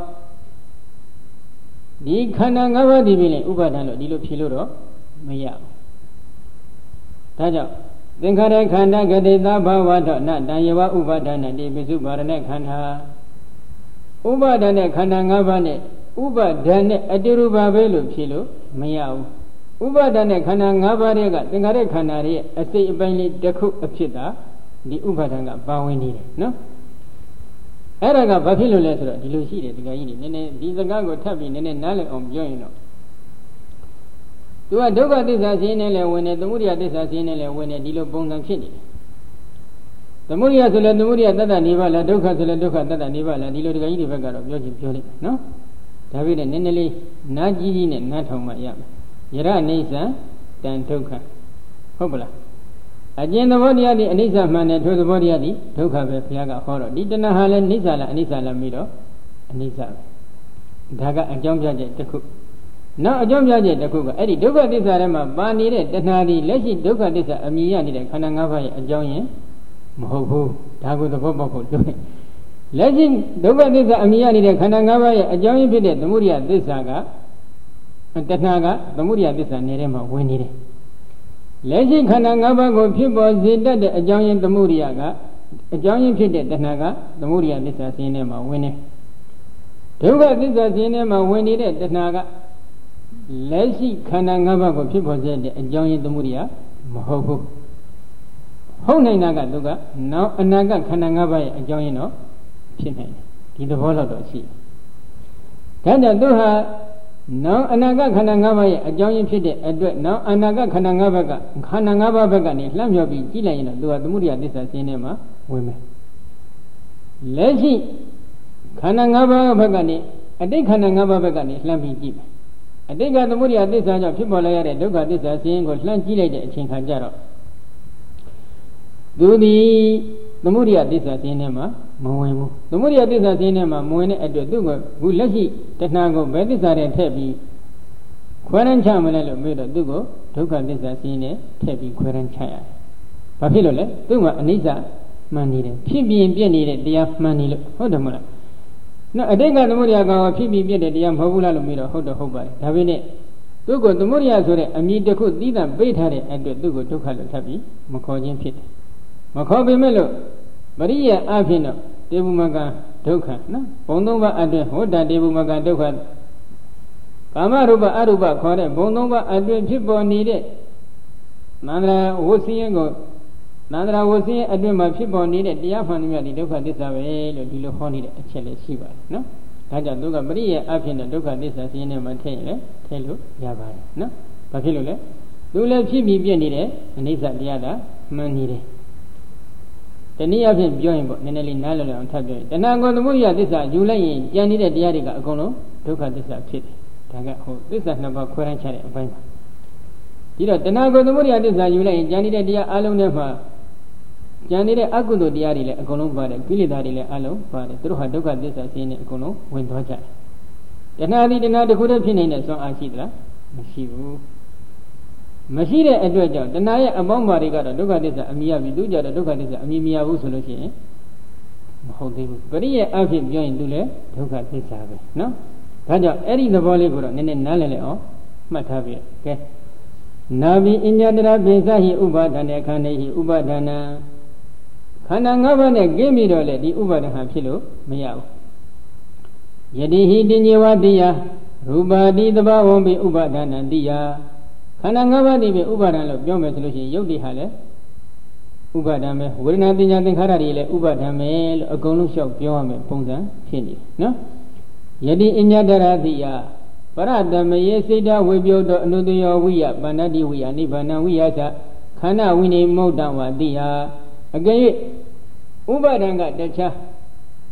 ဒီခန္ဓာ၅ပါးဒီပြင်ဥပါဒံလို့ဒီလိုဖြေလို့တော့မရဘူးဒါကြောင့်သင်္ခါရခန္ဓာဂတိသဘာဝတော့နတံယဝဥပါဒနာတိပိစုပါရဏေခန္ဓာဥပါဒနဲ့ခန္ဓာ၅ပါးနဲ့ဥပါဒနဲ့အတူတူပါပဲလို့ဖြေလို့မရဘူးဥပါဒနဲ့ခန္ဓာ၅ပါးတွေကသင်္ခါရခန္ဓာရဲ့အစိတ်အပိုင်းလေးတစ်ခုအဖြစ်တာဒီဥပါဒံကပါဝင်နေတယ်နော်အဲ့ဒါကဘာဖြစ်လို့လဲဆိုတော့ဒီလိုရှိတယ်ဒီကကြီးနေနည်းနည်းဒီစကားကိုထပ်ပြီးနည်းနည်းနားလည်အောင်ပြောရင်တော့သူကဒုက္ခသစ္စာရှင်းနေလဲဝင်တယ်သမုဒယသစ္စာရှင်းနေလဲဝင်တယ်ဒီလိုပုံစံဖြစ်နေတယ်သမုဒယဆိုလဲသမုဒယတတ္တနေပါလားဒုက္ခဆိုလဲဒုက္ခတတ္တနေပါလားဒီလိုဒီကကြီးတွေဘက်ကတော့ပြောချင်ပြောလိမ့်မယ်နော်ဒါပေမဲ့နည်းနည်းလေးနားကြီးကြီးနဲ့နားထောင်မှရမယ်ယရအိဋ္ဌံတန်ဒုက္ခဟုတ်ပလားအကျဉ်သဘောတရားဒီအနိစ္စမှန်တယ်ထိုသဘောတရားဒီဒုက္ခပဲဘုရားကဟောတော့ဒီတဏှာဟာလည်းနိစ္စလားအနိစ္စလားပြီးတော့အနိစ္စပဲဒါကအကြောင်းပြချက်တစ်ခုနောက်အကြောင်းပြချက်တစ်ခုကအဲ့ဒီဒုက္ခသစ္စာထဲမှာပါနေတဲ့တဏှာဒီလက်ရှိဒုက္ခသစ္စာအမြင်ရနေတဲ့ခန္ဓာ၅ပါးရဲ့အကြောင်းရင်းမဟုတ်ဘူးဒါကိုသဘောပေါက်ဖို့လုပ်ရင်လက်ရှိဒုက္ခသစ္စာအမြင်ရနေတဲ့ခန္ဓာ၅ပါးရဲ့အကြောင်းရင်းဖြစ်တဲ့သမုဒယသစ္စာကတဏှာကသမုဒယသစ္စာနေထဲမှာဝင်နေတယ်လက်ရှိခန္ဓာ၅ပါးကိုဖြစ်ပေါ်စေတတ်တဲ့အကြောင်းရင်းသမုဒယကအကြောင်းရင်းဖြစ်တဲ့တဏှာကသမုဒယသစ္စာရှင်းထဲမှာဝင်နေဒုက္ခသစ္စာရှင်းထဲမှာဝင်နေတဲ့တဏှာကလက်ရှိခန္ဓာ၅ပါးကိုဖြစ်ပေါ်စေတဲ့အကြောင်းရင်းသမုဒယမဟုတ်ဘူးဟုတ်နိုင်တာကသူကနောက်အနာဂတ်ခန္ဓာ၅ပါးရဲ့အကြောင်းရင်းတော့ဖြစ်နိုင်တယ်ဒီသဘောတော့ရှိတယ်ဒါကြောင့်သူဟာနောက်အနာဂတ်ခန္ဓာ၅ပါးရဲ့အကြောင်းရင်းဖြစ်တဲ့အတွက်နောက်အနာဂတ်ခန္ဓာ၅ပါးကခန္ဓာ၅ပါးဘက်ကနေလှမ်းမြော်ပြီးကြည့်လိုက်ရင်တော့သူကသမုဒယသစ္စာရှင်းထဲမှာဝင်မယ်လက်ရှိခန္ဓာ၅ပါးဘက်ကနေအတိတ်ခန္ဓာ၅ပါးဘက်ကနေလှမ်းပြီးကြည့်မယ်အတိတ်ကသမုဒယသစ္စာကြောင့်ဖြစ်ပေါ်လာရတဲ့ဒုက္ခသစ္စာရှင်းကိုလှမ်းကြည့်လိုက်တဲ့အချိန်ခါကျတော့သူဒီသမုဒယသစ္စာရှင်းထဲမှာမဝင်ဘူးသမုဒယသစ္စာရှင်းထဲမှာမဝင်တဲ့အတွက်သူကခုလက်ရှိတဏှာကိုဘယ်သစ္စာနဲ့ထည့်ပြီးခွဲရန်ချမလဲလို့မေးတော့သူကဒုက္ခသစ္စာရှင်းနဲ့ထည့်ပြီးခွဲရန်ချရတယ်။ဘာဖြစ်လို့လဲသူကအိဋ္ဌမှန်နေတယ်ဖြစ်ပြီးပြည့်နေတဲ့တရားမှန်နေလို့ဟုတ်တယ်မလား။နော်အတိတ်ကသမုဒယကောင်ဖြစ်ပြီးပြည့်တဲ့တရားမဟုတ်ဘူးလားလို့မေးတော့ဟုတ်တယ်ဟုတ်ပါတယ်။ဒါပေမဲ့သူကသမုဒယဆိုတဲ့အမည်တစ်ခုသီးသန့်ပေးထားတဲ့အတွက်သူကဒုက္ခလို့ထပ်ပြီးမခေါ်ခြင်းဖြစ်တယ်။မခေါ်ပေမဲ့လို့ပရိယအဖြစ်တော့တေဘုမကဒုက္ခနော်ဘုံသုံးပါးအတွင်းဟောတာတေဘုမကဒုက္ခကာမရူပအရူပခေါ်တဲ့ဘုံသုံးပါးအတွင်းဖြစ်ပေါ်နေတဲ့နန္ဒရာဝဆင်းရဲကိုနန္ဒရာဝဆင်းရဲအတွင်းမှာဖြစ်ပေါ်နေတဲ့တရားမှန်မြတ်ဒီဒုက္ခသစ္စာပဲလို့ဒီလိုဟောနေတဲ့အချက်လေးရှိပါတယ်နော်ဒါကြောင့်သူကပရိယအဖြစ်တော့ဒုက္ခသစ္စာရှင်းနေမှာထည့်ရင်လည်းထည့်လို့ရပါတယ်နော်ဘာဖြစ်လို့လဲသူလည်းဖြစ်ပြီးပြည့်နေတဲ့အနိစ္စတရားသာမှန်နေတယ်တနည်းအားဖြင့်ပြောရင်ပေါ့နည်းနည်းလေးနားလည်အောင်ထပ်ပြောရင်တဏှာကိုသမုဒယသစ္စာယူလိုက်ရင်ကြံနေတဲ့တရားတွေကအကုန်လုံးဒုက္ခသစ္စာဖြစ်တယ်ဒါကဟိုသစ္စာနှစ်ပါးခွဲရမ်းချတဲ့အပိုင်းပါဒီတော့တဏှာကိုသမုဒယသစ္စာယူလိုက်ရင်ကြံနေတဲ့တရားအလုံးထဲမှာကြံနေတဲ့အကုသိုလ်တရားတွေလည်းအကုန်လုံးပါတယ်ကိလေသာတွေလည်းအလုံးပါတယ်သူတို့ဟာဒုက္ခသစ္စာရှင်းနေအကုန်လုံးဝင်သွားကြတယ်တဏှာဒီတဏှာတစ်ခုတည်းဖြစ်နေတဲ့စွမ်းအားရှိသလားမရှိဘူးမရှိတဲ့အတွက်ကြောင့်တဏှာရဲ့အပေါင်းပါတွေကတော့ဒုက္ခသစ္စာအမြင်ရပြီသူကြတော့ဒုက္ခသစ္စာအမြင်မရဘူးဆိုလို့ရှိရင်မဟုတ်သေးဘူးပရိယေအဖြစ်ပြောရင်သူလည်းဒုက္ခသစ္စာပဲနော်ဒါကြောင့်အဲ့ဒီသဘောလေးကိုတော့နည်းနည်းနားလည်လိုက်အောင်မှတ်ထားပြီကဲနာဘိအညတရာပိစဟိဥပါဒณေခန္ဓေဟိဥပါဒနာခန္ဓာ၅ပါးနဲ့ကင်းပြီးတော့လေဒီဥပါဒဟာဖြစ်လို့မရဘူးယတိဟိတိညေဝတိယရူပါတိတဘာဝံပိဥပါဒနာတိယခန္ဓာ၅ပါးဒီပဲဥပါဒံလို့ပြောမယ်ဆိုလို့ရှိရင်ယုတ်တိဟာလည်းဥပါဒံပဲဝေဒနာတင်ညာသင်္ခါရတွေလည်းဥပါဒံပဲလို့အကုန်လုံးလျှောက်ပြောရမယ်ပုံစံဖြစ်နေနော်ယတိအညတရတိယပရတမယေစိတ်တဝေပြောတော်အနုတယောဝိယပန္နတိဝိယနိဗ္ဗာန်ဝိယသခန္ဓာဝိနေမုတ်တံဝတိယအကယ်၍ဥပါဒံကတခြားခ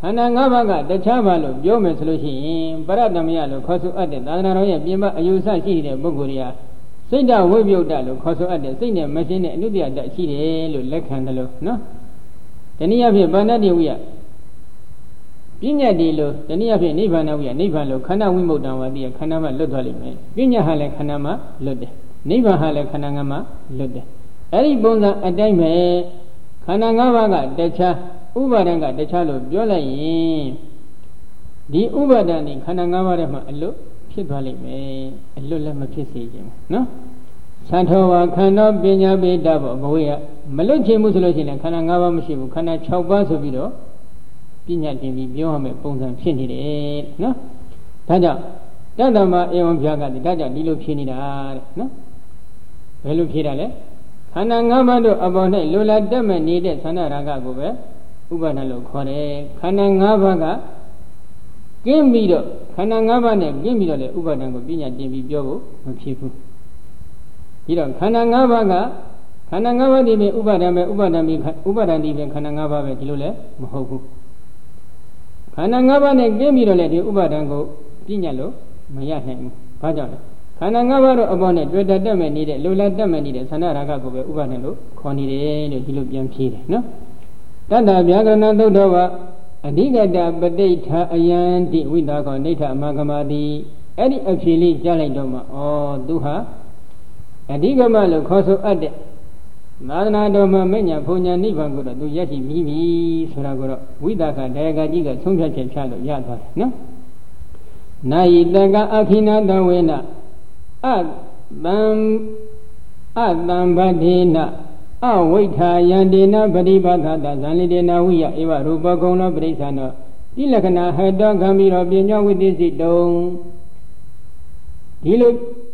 န္ဓာ၅ပါးကတခြားပါလို့ပြောမယ်ဆိုလို့ရှိရင်ပရတမယလို့ခေါ်ဆိုအပ်တဲ့သာသနာတော်ရဲ့ပြင်ပအယူဆရှိတဲ့ပုဂ္ဂိုလ်တွေကစိတ်တဝိပယုတ်တလို့ခေါ်ဆိုအပ်တဲ့စိတ်နဲ့မရှင်းတဲ့အနုတ္တယတရှိတယ်လို့လက်ခံတယ်လို့နော်တနည်းအားဖြင့်ဗန္ဒတိဝိယပညာတည်လို့တနည်းအားဖြင့်နိဗ္ဗာန်ဝိယနိဗ္ဗာန်လို့ခန္ဓာဝိမု ക്ത ဝါတိခန္ဓာမှလွတ်သွားလိမ့်မယ်ပညာဟာလည်းခန္ဓာမှလွတ်တယ်နိဗ္ဗာန်ဟာလည်းခန္ဓာငါးမှလွတ်တယ်အဲ့ဒီပုံစံအတိုင်းပဲခန္ဓာ၅ပါးကတခြားဥပါဒံကတခြားလို့ပြောလိုက်ရင်ဒီဥပါဒံนี่ခန္ဓာ၅ပါးထဲမှာအလွတ်ဖြစ်သွားလိမ့်မယ်အလွတ်လည်းမဖြစ်စေခြင်းနော်သံထောဝါခန္ဓာပညာပိတ္တဘောဘဝေကမလွတ်ချင်ဘူးဆိုလို့ရှိရင်ခန္ဓာ၅ပါးမရှိဘူးခန္ဓာ6ပါးဆိုပြီးတော့ပညာတင်ပြီးပြောရမယ်ပုံစံဖြစ်နေတယ်နော်ဒါကြောင့်တတ္တမဧဝံဖြာကတိဒါကြောင့်ဒီလိုဖြစ်နေတာတဲ့နော်ဘယ်လိုဖြစ်တာလဲခန္ဓာ၅ပါးတို့အပေါ်၌လိုလားတက်မဲ့နေတဲ့သန္တာရာဂကိုပဲဥပါဒဏ်လို့ခေါ်တယ်ခန္ဓာ၅ပါးကကင်းပြီးတော့ခန္ဓာ၅ပါးနဲ့ကင်းပြီးတော့လေဥပါဒဏ်ကိုပညာတင်ပြီးပြောဖို့မဖြစ်ဘူးဒီတော့ခန္ဓာ၅ပါးကခန္ဓာ၅ပါးဒီပင်ဥပါဒံပဲဥပါဒံဒီပင်ခန္ဓာ၅ပါးပဲဒီလိုလည်းမဟုတ်ဘူးခန္ဓာ၅ပါးနဲ့ကင်းပြီးတော့လေဒီဥပါဒံကိုပညာလို့မရနိုင်ဘူးဘာကြောင့်လဲခန္ဓာ၅ပါးတော့အပေါ်နဲ့တွေ့တက်မဲ့နေတဲ့လိုလားတက်မဲ့နေတဲ့သန္တာရာဂကိုပဲဥပါဒံလို့ခေါ်နေတယ်လို့ဒီလိုပြန်ဖြေတယ်နော်တတ္တဗျာကရဏသုတ်တော်ကအဓိကတပဋိဋ္ဌာအယံတိဝိသကောနိဋ္ဌအမဂမတိအဲ့ဒီအဖြေလေးကြားလိုက်တော့မှဩသူဟာအဓိကမလို့ခေါ်ဆိုအပ်တဲ့သာသနာတော်မှာမညာဘုံညာနိဗ္ဗာန်ကိုတော့သူရရှိပြီးပြီဆိုတာကိုတော့ဝိသကဒေဂကြီးကဆုံးဖြတ်ချက်ချလို့ရသွားတယ်နော်နာယိတကအခိနာတဝေနအတံဗဒေနအဝိထာယံဒေနပရိပါဒသဇံလိတေနဝိယဧဝရူပကုံလောပရိစ္ဆာနောတိလက္ခဏာဟတောဂံမိရောပညာဝိသေစိတုံဒီလို